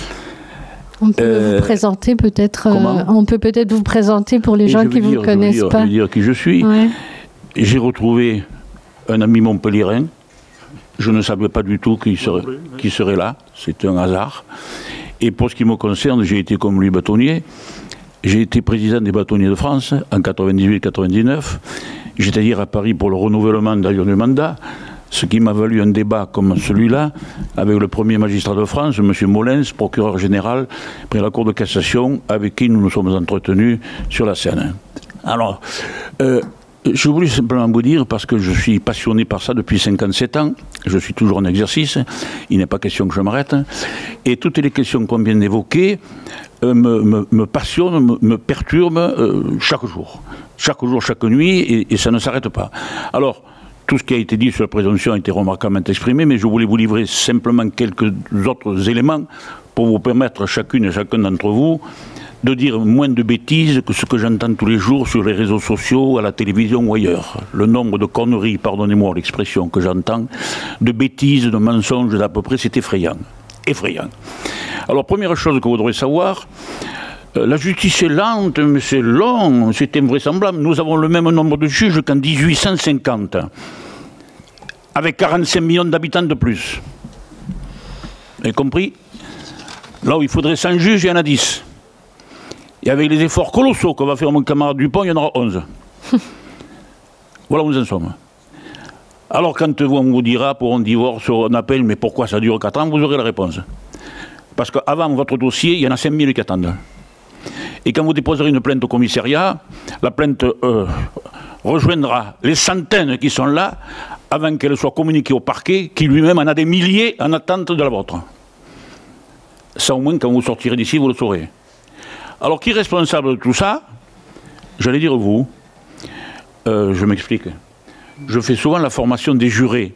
On peut euh, vous présenter peut-être. Euh, on peut peut-être vous présenter pour les
Et
gens qui ne vous connaissent
dire,
pas.
Je vais dire qui je suis. Ouais. J'ai retrouvé un ami montpelliérain. Je ne savais pas du tout qu'il serait, qu'il serait là. C'est un hasard. Et pour ce qui me concerne, j'ai été comme lui bâtonnier. J'ai été président des bâtonniers de France en quatre-vingt-dix-huit quatre-vingt-dix-neuf. J'étais hier à Paris pour le renouvellement d'ailleurs du mandat. Ce qui m'a valu un débat comme celui-là avec le premier magistrat de France, M. Molins, procureur général, près la Cour de cassation, avec qui nous nous sommes entretenus sur la scène. Alors, euh, je voulais simplement vous dire, parce que je suis passionné par ça depuis cinquante-sept ans, je suis toujours en exercice, il n'est pas question que je m'arrête, et toutes les questions qu'on vient d'évoquer euh, me, me, me passionnent, me, me perturbent euh, chaque jour. Chaque jour, chaque nuit, et, et ça ne s'arrête pas. Alors, tout ce qui a été dit sur la présomption a été remarquablement exprimé, mais je voulais vous livrer simplement quelques autres éléments pour vous permettre, chacune et chacun d'entre vous, de dire moins de bêtises que ce que j'entends tous les jours sur les réseaux sociaux, à la télévision ou ailleurs. Le nombre de conneries, pardonnez-moi l'expression que j'entends, de bêtises, de mensonges d'à peu près, c'est effrayant. Effrayant. Alors, première chose que vous devrez savoir, euh, la justice est lente, mais c'est long, c'est invraisemblable. Nous avons le même nombre de juges qu'en dix-huit cent cinquante, avec quarante-cinq millions d'habitants de plus. Vous avez compris? Là où il faudrait cent juges, il y en a dix. Et avec les efforts colossaux que va faire mon camarade Dupont, il y en aura onze. Voilà où nous en sommes. Alors quand on vous dira pour un divorce, on appelle, mais pourquoi ça dure quatre ans, vous aurez la réponse. Parce qu'avant votre dossier, il y en a cinq mille qui attendent. Et quand vous déposerez une plainte au commissariat, la plainte euh, rejoindra les centaines qui sont là avant qu'elle soit communiquée au parquet, qui lui-même en a des milliers en attente de la vôtre. Ça au moins, quand vous sortirez d'ici, vous le saurez. Alors, qui est responsable de tout ça? J'allais dire vous. Euh, je m'explique. Je fais souvent la formation des jurés,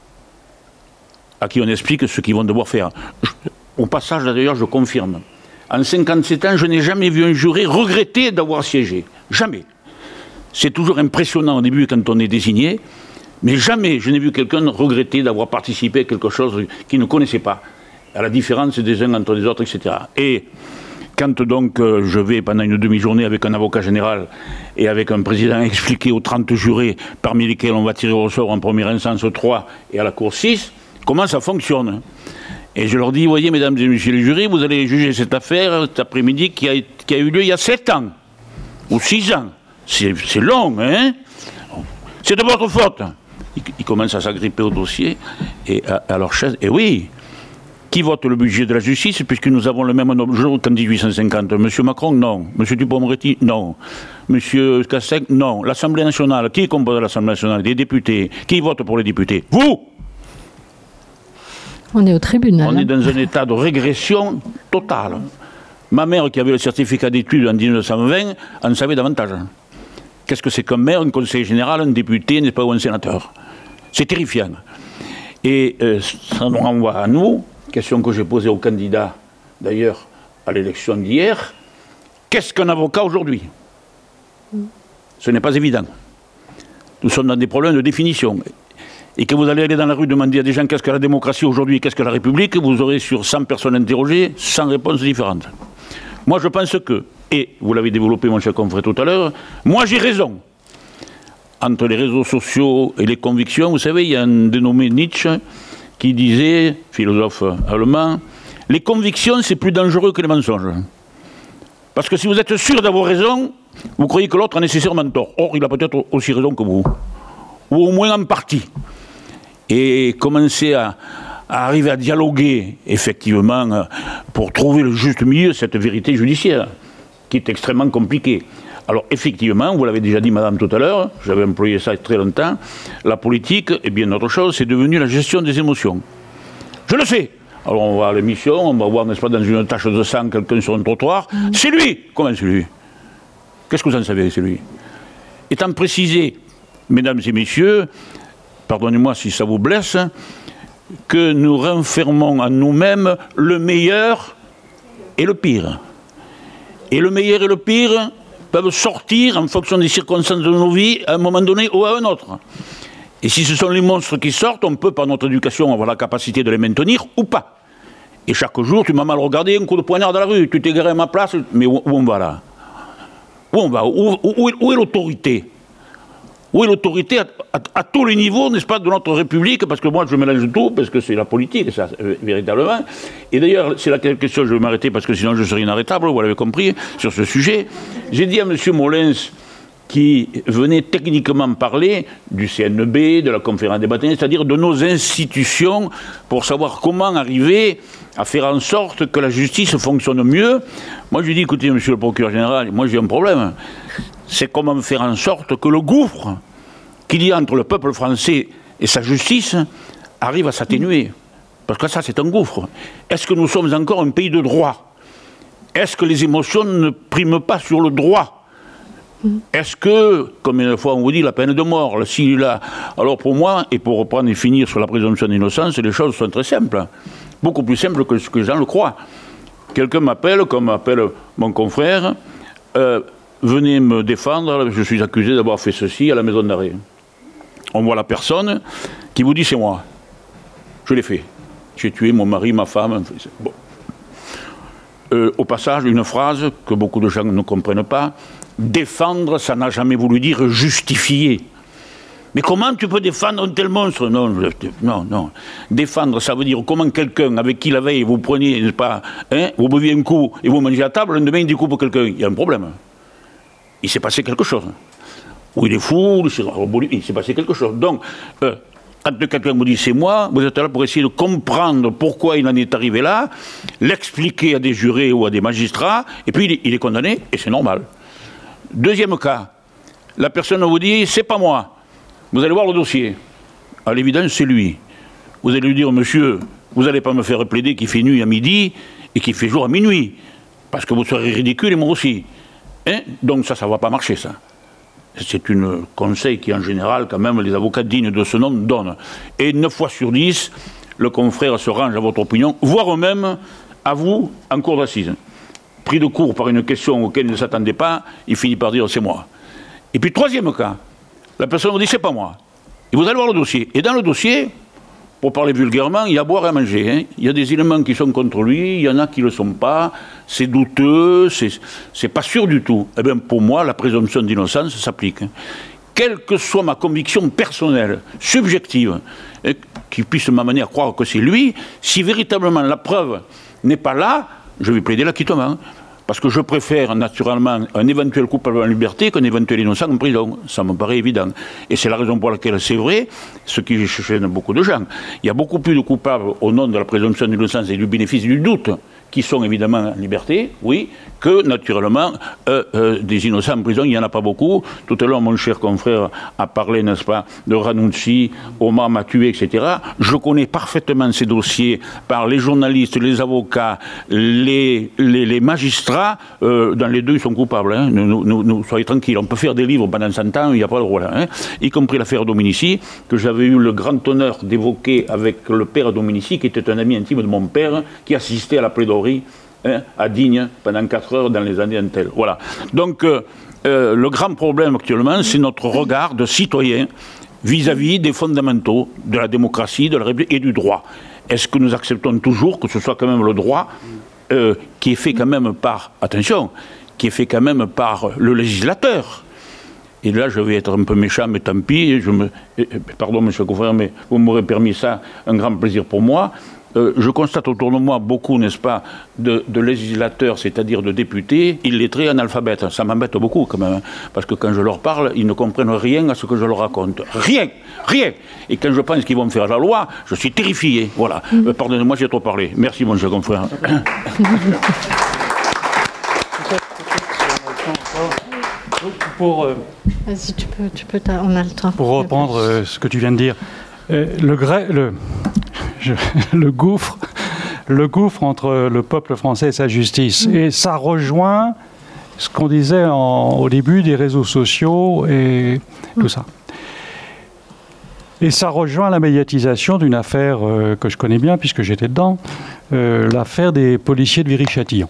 à qui on explique ce qu'ils vont devoir faire. Je, au passage, d'ailleurs, je confirme. En cinquante-sept ans, je n'ai jamais vu un juré regretter d'avoir siégé. Jamais. C'est toujours impressionnant au début quand on est désigné, mais jamais je n'ai vu quelqu'un regretter d'avoir participé à quelque chose qu'il ne connaissait pas, à la différence des uns entre les autres, et cetera. Et quand donc euh, je vais pendant une demi-journée avec un avocat général et avec un président expliquer aux trente jurés, parmi lesquels on va tirer au sort en première instance trois et à la cour six, comment ça fonctionne. Et je leur dis, voyez, mesdames et messieurs les jurés, vous allez juger cette affaire cet après-midi qui a, qui a eu lieu il y a sept ans, ou six ans. C'est, c'est long, hein? C'est de votre faute. Ils, ils commencent à s'agripper au dossier et à, à leur chaise. Et oui, qui vote le budget de la justice, puisque nous avons le même nombre qu'en dix-huit cent cinquante? Monsieur Macron, non. Monsieur Dupond-Moretti, non. Monsieur Castex, non. L'Assemblée nationale, qui compose l'Assemblée nationale? Des députés. Qui vote pour les députés? Vous!
On est au tribunal.
On est dans un état de régression totale. Ma mère, qui avait le certificat d'études en dix-neuf cent vingt, en savait davantage. Qu'est-ce que c'est qu'un maire, un conseiller général, un député, n'est-ce pas, ou un sénateur? C'est terrifiant. Et euh, ça nous renvoie à nous, question que j'ai posée aux candidats, d'ailleurs, à l'élection d'hier. Qu'est-ce qu'un avocat aujourd'hui? Ce n'est pas évident. Nous sommes dans des problèmes de définition. Et que vous allez aller dans la rue demander à des gens qu'est-ce que la démocratie aujourd'hui, qu'est-ce que la République, vous aurez sur cent personnes interrogées, cent réponses différentes. Moi, je pense que, et vous l'avez développé, mon cher confrère, tout à l'heure, moi, j'ai raison. Entre les réseaux sociaux et les convictions, vous savez, il y a un dénommé Nietzsche qui disait, philosophe allemand, les convictions, c'est plus dangereux que les mensonges. Parce que si vous êtes sûr d'avoir raison, vous croyez que l'autre a nécessairement tort. Or, il a peut-être aussi raison que vous. ou au moins en partie, et commencer à, à arriver à dialoguer, effectivement, pour trouver le juste milieu, cette vérité judiciaire, qui est extrêmement compliquée. Alors, effectivement, vous l'avez déjà dit, madame, tout à l'heure, j'avais employé ça très longtemps, la politique, et bien autre chose, c'est devenu la gestion des émotions. Je le sais. Alors, on va à l'émission, on va voir, n'est-ce pas, dans une tache de sang, quelqu'un sur un trottoir. Mmh. C'est lui. Comment c'est lui? Qu'est-ce que vous en savez, c'est lui? Étant précisé, mesdames et messieurs, pardonnez-moi si ça vous blesse, que nous renfermons en nous-mêmes le meilleur et le pire. Et le meilleur et le pire peuvent sortir en fonction des circonstances de nos vies à un moment donné ou à un autre. Et si ce sont les monstres qui sortent, on peut par notre éducation avoir la capacité de les maintenir ou pas. Et chaque jour, tu m'as mal regardé, un coup de poignard dans la rue, tu t'es garé à ma place, mais où, où on va là? Où on va? Où, où, où est l'autorité? Où est l'autorité à, à, à tous les niveaux, n'est-ce pas, de notre République? Parce que moi, je mélange tout, parce que c'est la politique, ça, euh, véritablement. Et d'ailleurs, c'est la question, je vais m'arrêter, parce que sinon je serai inarrêtable, vous l'avez compris, sur ce sujet. J'ai dit à M. Molins, qui venait techniquement parler du C N B, de la conférence des bâtiments, c'est-à-dire de nos institutions, pour savoir comment arriver à faire en sorte que la justice fonctionne mieux. Moi, je lui ai dit, écoutez, monsieur le procureur général, moi j'ai un problème. C'est comment faire en sorte que le gouffre qu'il y a entre le peuple français et sa justice arrive à s'atténuer. Parce que ça, c'est un gouffre. Est-ce que nous sommes encore un pays de droit? Est-ce que les émotions ne priment pas sur le droit? Est-ce que, comme une fois on vous dit, la peine de mort, le s'il est là? Alors pour moi, et pour reprendre et finir sur la présomption d'innocence, les choses sont très simples. Beaucoup plus simples que ce que les gens le croient. Quelqu'un m'appelle, comme m'appelle mon confrère, euh, venez me défendre, je suis accusé d'avoir fait ceci à la maison d'arrêt. On voit la personne qui vous dit c'est moi. Je l'ai fait. J'ai tué mon mari, ma femme. Bon. Euh, au passage, une phrase que beaucoup de gens ne comprennent pas. Défendre, ça n'a jamais voulu dire justifier. Mais comment tu peux défendre un tel monstre? Non, non, non. Défendre, ça veut dire comment quelqu'un avec qui la veille vous preniez, n'est-ce pas, hein, vous buviez un coup et vous mangez à table, le lendemain il découpe quelqu'un. Il y a un problème. Il s'est passé quelque chose. Ou il est fou, il s'est passé quelque chose. Donc, euh, quand quelqu'un vous dit c'est moi, vous êtes là pour essayer de comprendre pourquoi il en est arrivé là, l'expliquer à des jurés ou à des magistrats, et puis il est, il est condamné, et c'est normal. Deuxième cas, la personne vous dit c'est pas moi. Vous allez voir le dossier. À l'évidence, c'est lui. Vous allez lui dire, monsieur, vous n'allez pas me faire plaider qu'il fait nuit à midi et qu'il fait jour à minuit. Parce que vous serez ridicule et moi aussi. Hein? Donc ça, ça ne va pas marcher, ça. C'est un conseil qui, en général, quand même, les avocats dignes de ce nom donnent. Et neuf fois sur dix, le confrère se range à votre opinion, voire même à vous, en cour d'assises. Pris de court par une question auquel il ne s'attendait pas, il finit par dire, c'est moi. Et puis, troisième cas, la personne vous dit, c'est pas moi. Et vous allez voir le dossier. Et dans le dossier, pour parler vulgairement, il y a à boire et à manger. Hein. Il y a des éléments qui sont contre lui, il y en a qui ne le sont pas. C'est douteux, c'est, c'est pas sûr du tout. Eh bien, pour moi, la présomption d'innocence s'applique. Hein. Quelle que soit ma conviction personnelle, subjective, hein, qui puisse m'amener à croire que c'est lui, si véritablement la preuve n'est pas là, je vais plaider l'acquittement. Parce que je préfère naturellement un éventuel coupable en liberté qu'un éventuel innocent en prison. Ça me paraît évident. Et c'est la raison pour laquelle c'est vrai, ce qui gêne beaucoup de gens. Il y a beaucoup plus de coupables au nom de la présomption d'innocence et du bénéfice du doute qui sont évidemment en liberté, oui, que naturellement euh, euh, des innocents en prison, il n'y en a pas beaucoup. Tout à l'heure, mon cher confrère a parlé, n'est-ce pas, de Ranouchi, Omar Mathieu, et cetera. Je connais parfaitement ces dossiers par les journalistes, les avocats, les, les, les magistrats. Euh, dans les deux, ils sont coupables. Hein. Nous, nous, nous, soyez tranquilles, on peut faire des livres pendant cent ans, il n'y a pas de problème. Hein. Y compris l'affaire Dominici, que j'avais eu le grand honneur d'évoquer avec le père Dominici, qui était un ami intime de mon père, qui assistait à la plaidoirie Hein, à Digne pendant quatre heures dans les années Intel. Voilà. Donc, euh, euh, le grand problème actuellement, c'est notre regard de citoyen vis-à-vis des fondamentaux de la démocratie, de la République et du droit. Est-ce que nous acceptons toujours que ce soit quand même le droit euh, qui est fait quand même par, attention, qui est fait quand même par le législateur? Et là, je vais être un peu méchant, mais tant pis. Je me, pardon, monsieur le confrère, mais vous m'aurez permis ça, un grand plaisir pour moi. euh, je constate autour de moi beaucoup, n'est-ce pas, de, de législateurs, c'est-à-dire de députés, illettrés, analphabètes. Ça m'embête beaucoup quand même, hein, parce que quand je leur parle, ils ne comprennent rien à ce que je leur raconte. Rien, rien. Et quand je pense qu'ils vont me faire la loi, je suis terrifié. Voilà. Mmh. Euh, pardonnez-moi, j'ai trop parlé. Merci, mon cher confrère.
Pour, euh,
Vas-y, tu peux, tu peux, on a le temps.
Pour reprendre euh, ce que tu viens de dire, euh, le, gré, le, je, le, gouffre, le gouffre entre le peuple français et sa justice. Mmh. Et ça rejoint ce qu'on disait en, au début des réseaux sociaux et mmh. tout ça. Et ça rejoint la médiatisation d'une affaire euh, que je connais bien, puisque j'étais dedans, euh, l'affaire des policiers de Viry-Châtillon.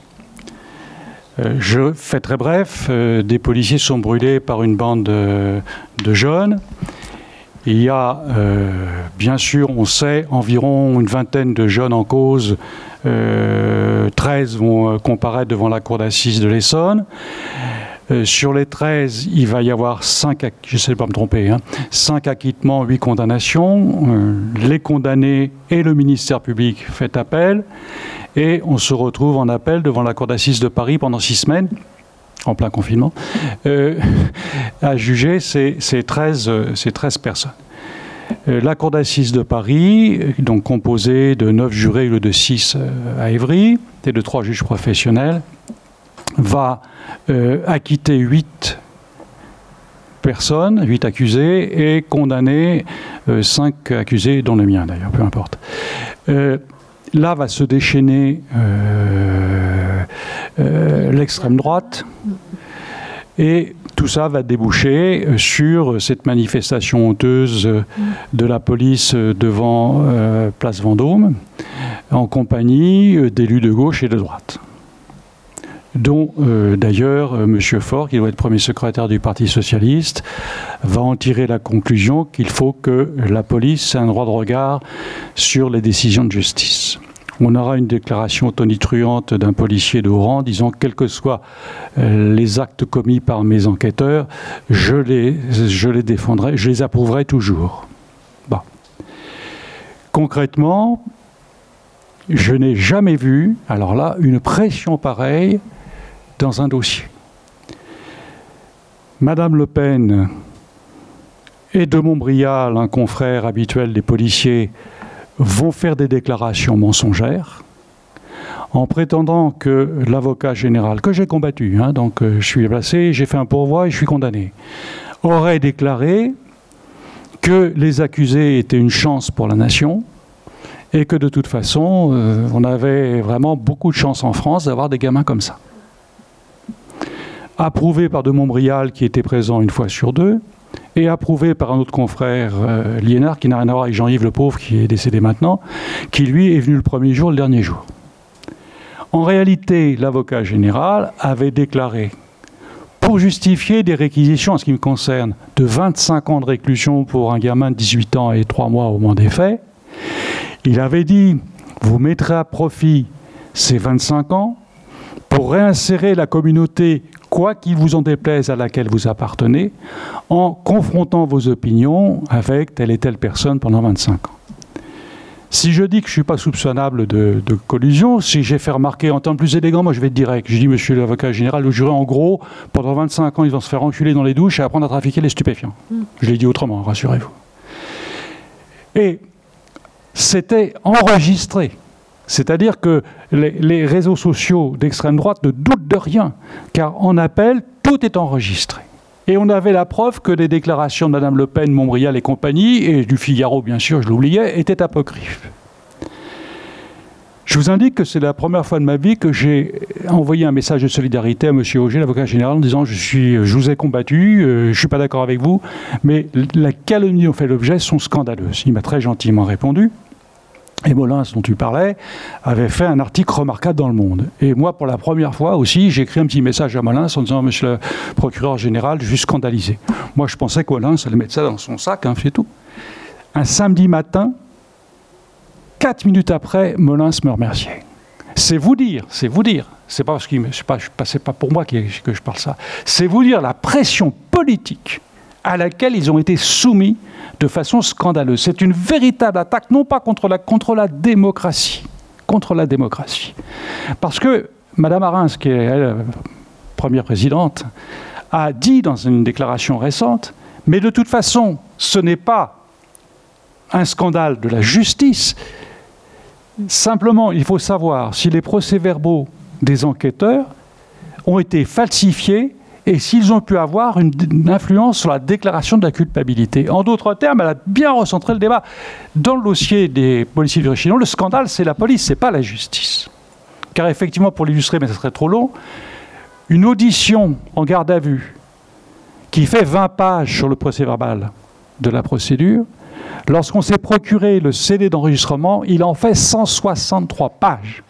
Je fais très bref, euh, des policiers sont brûlés par une bande de, de jeunes. Il y a, euh, bien sûr, on sait, environ une vingtaine de jeunes en cause. Euh, treize vont comparaître devant la cour d'assises de l'Essonne. Euh, sur les treize, il va y avoir cinq, je ne sais pas me tromper, hein, cinq acquittements, huit condamnations. Euh, les condamnés et le ministère public fait appel. Et on se retrouve en appel devant la cour d'assises de Paris pendant six semaines, en plein confinement, euh, à juger ces, ces, treize, ces treize personnes. Euh, la cour d'assises de Paris, donc composée de neuf jurés au lieu de six à Évry, et de trois juges professionnels, va euh, acquitter huit personnes, huit accusés, et condamner euh, cinq accusés, dont le mien d'ailleurs, peu importe. Euh, Là va se déchaîner euh, euh, l'extrême droite et tout ça va déboucher sur cette manifestation honteuse de la police devant euh, Place Vendôme en compagnie d'élus de gauche et de droite, dont euh, d'ailleurs euh, M. Faure, qui doit être premier secrétaire du Parti socialiste, va en tirer la conclusion qu'il faut que la police ait un droit de regard sur les décisions de justice. On aura une déclaration tonitruante d'un policier de haut rang disant, quels que soient euh, les actes commis par mes enquêteurs, je les, je les défendrai, je les approuverai toujours. Bon. Concrètement, je n'ai jamais vu, alors là, une pression pareille dans un dossier. Madame Le Pen et de Montbrial, un confrère habituel des policiers, vont faire des déclarations mensongères en prétendant que l'avocat général, que j'ai combattu, hein, donc euh, je suis placé, j'ai fait un pourvoi et je suis condamné, aurait déclaré que les accusés étaient une chance pour la nation et que de toute façon, euh, on avait vraiment beaucoup de chance en France d'avoir des gamins comme ça. Approuvé par de Montbrial, qui était présent une fois sur deux, et approuvé par un autre confrère, euh, Liénard, qui n'a rien à voir avec Jean-Yves le Pauvre, qui est décédé maintenant, qui lui est venu le premier jour, le dernier jour. En réalité, l'avocat général avait déclaré, pour justifier des réquisitions, en ce qui me concerne, de vingt-cinq ans de réclusion pour un gamin de dix-huit ans et trois mois au moment des faits, il avait dit, vous mettrez à profit ces vingt-cinq ans pour réinsérer la communauté, quoi qu'il vous en déplaise, à laquelle vous appartenez, en confrontant vos opinions avec telle et telle personne pendant vingt-cinq ans. Si je dis que je ne suis pas soupçonnable de, de collusion, si j'ai fait remarquer en termes plus élégants, moi je vais être direct. Je dis, monsieur l'avocat général, le juré, en gros, pendant vingt-cinq ans, ils vont se faire enculer dans les douches et apprendre à trafiquer les stupéfiants. Mm. Je l'ai dit autrement, rassurez-vous. Et c'était enregistré. C'est-à-dire que les, les réseaux sociaux d'extrême droite ne doutent de rien, car en appel, tout est enregistré. Et on avait la preuve que les déclarations de Mme Le Pen, Montbrial et compagnie, et du Figaro, bien sûr, je l'oubliais, étaient apocryphes. Je vous indique que c'est la première fois de ma vie que j'ai envoyé un message de solidarité à M. Auger, l'avocat général, en disant je, suis, je vous ai combattu, euh, je ne suis pas d'accord avec vous, mais la calomnie dont fait l'objet sont scandaleuses. Il m'a très gentiment répondu. Et Molins, dont tu parlais, avait fait un article remarquable dans Le Monde. Et moi, pour la première fois aussi, j'ai écrit un petit message à Molins en disant « Monsieur le procureur général, je suis scandalisé ». Moi, je pensais que Molins allait mettre ça dans son sac, hein, c'est tout. Un samedi matin, quatre minutes après, Molins me remerciait. C'est vous dire, c'est vous dire, c'est pas parce que c'est pas, c'est pas pour moi que je parle ça, c'est vous dire la pression politique à laquelle ils ont été soumis de façon scandaleuse. C'est une véritable attaque, non pas contre la, contre la démocratie, contre la démocratie. Parce que Mme Arens, qui est elle, première présidente, a dit dans une déclaration récente, mais de toute façon, ce n'est pas un scandale de la justice. Simplement, il faut savoir si les procès-verbaux des enquêteurs ont été falsifiés et s'ils ont pu avoir une, une influence sur la déclaration de la culpabilité. En d'autres termes, elle a bien recentré le débat. Dans le dossier des policiers du Richelieu, le scandale, c'est la police, c'est pas la justice. Car effectivement, pour l'illustrer, mais ça serait trop long, une audition en garde à vue qui fait vingt pages sur le procès-verbal de la procédure, lorsqu'on s'est procuré le C D d'enregistrement, il en fait cent soixante-trois pages.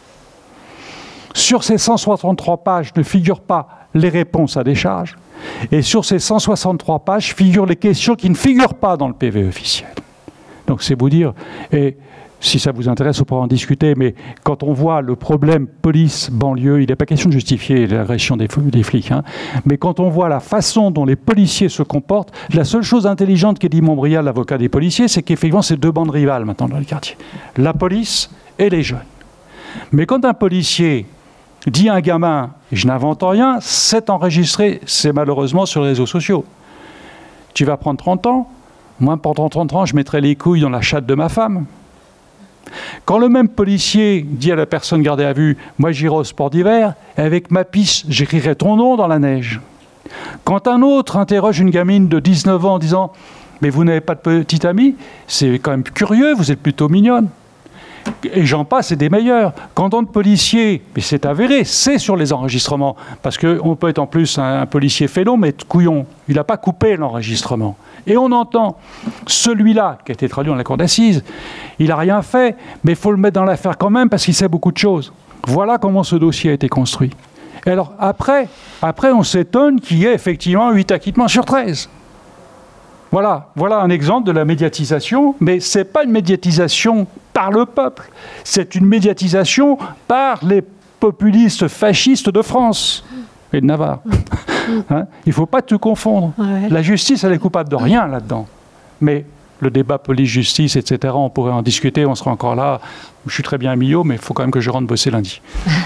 Sur ces cent soixante-trois pages ne figurent pas les réponses à des charges, et sur ces cent soixante-trois pages figurent les questions qui ne figurent pas dans le P V officiel. Donc c'est vous dire, et si ça vous intéresse, on pourra en discuter, mais quand on voit le problème police-banlieue, il n'est pas question de justifier l'agression des, des flics, hein, mais quand on voit la façon dont les policiers se comportent, la seule chose intelligente qu'a dit Montbrial, l'avocat des policiers, c'est qu'effectivement, c'est deux bandes rivales maintenant dans le quartier. La police et les jeunes. Mais quand un policier dit à un gamin « je n'invente rien », c'est enregistré, c'est malheureusement sur les réseaux sociaux. Tu vas prendre trente ans, moi pendant trente ans, je mettrai les couilles dans la chatte de ma femme. Quand le même policier dit à la personne gardée à vue « moi j'irai au sport d'hiver, et avec ma pisse, j'écrirai ton nom dans la neige ». Quand un autre interroge une gamine de dix-neuf ans en disant « mais vous n'avez pas de petite amie, c'est quand même curieux, vous êtes plutôt mignonne ». Et j'en passe, c'est des meilleurs. Quand on est policier, mais c'est avéré, c'est sur les enregistrements. Parce qu'on peut être en plus un, un policier félon, mais couillon. Il n'a pas coupé l'enregistrement. Et on entend celui-là, qui a été traduit dans la cour d'assises, il n'a rien fait, mais il faut le mettre dans l'affaire quand même parce qu'il sait beaucoup de choses. Voilà comment ce dossier a été construit. Et alors, après, après on s'étonne qu'il y ait effectivement huit acquittements sur treize. Voilà, voilà un exemple de la médiatisation, mais ce n'est pas une médiatisation par le peuple, c'est une médiatisation par les populistes fascistes de France et de Navarre. Hein, il ne faut pas tout confondre. Ouais. La justice, elle est coupable de rien là-dedans. Mais le débat police-justice, et cetera, on pourrait en discuter, on sera encore là. Je suis très bien à Millau, mais il faut quand même que je rentre bosser lundi.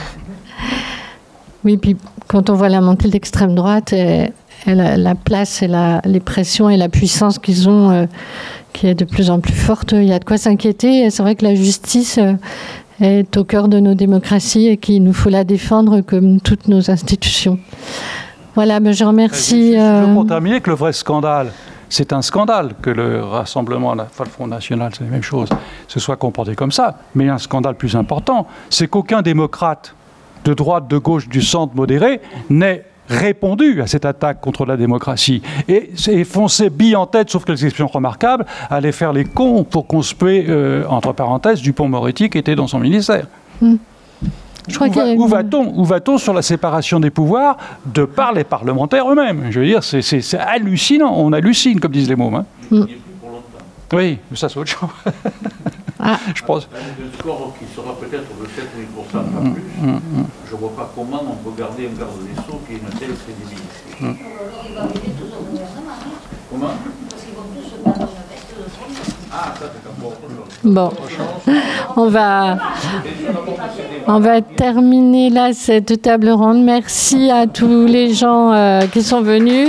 Oui, puis quand on voit la montée de l'extrême droite... Et... Et la, la place et la, les pressions et la puissance qu'ils ont, euh, qui est de plus en plus forte, il y a de quoi s'inquiéter. Et c'est vrai que la justice euh, est au cœur de nos démocraties et qu'il nous faut la défendre comme toutes nos institutions. Voilà, ben je remercie...
Euh... Je pour terminer que le vrai scandale, c'est un scandale que le Rassemblement, enfin le Front National, c'est la même chose, se soit comporté comme ça. Mais un scandale plus important, c'est qu'aucun démocrate de droite, de gauche, du centre modéré n'ait répondu à cette attaque contre la démocratie. Et c'est foncé bille en tête, sauf quelques exceptions remarquables, à aller faire les cons pour conspuer, euh, entre parenthèses, Dupond-Moretti qui était dans son ministère. Mmh. Je crois où, va, où va-t-on, où va-t-on sur la séparation des pouvoirs de par les parlementaires eux-mêmes? Je veux dire, c'est, c'est, c'est hallucinant. On hallucine, comme disent les mômes. Hein. Mmh. Oui, mais ça c'est autre chose. Ah. Je pense.
Un score qui sera peut-être de sept à huit pour cent, pas plus. Mm, mm, mm. Je ne vois pas comment on peut garder un garde des Sceaux qui ait une telle crédibilité. Mm. Il va venir tous au gouvernement. Comment? Parce qu'ils vont tous se battre une veste de front. Ah, ça c'est encore autre chose.
Bon, on va, on va terminer là cette table ronde. Merci à tous les gens euh, qui sont venus.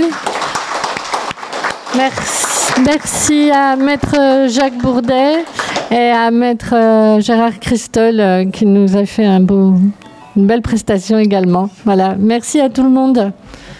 Merci, merci à Maître Jacques Bourdet et à Maître euh, Gérard Christol euh, qui nous a fait un beau, une belle prestation également. Voilà, merci à tout le monde.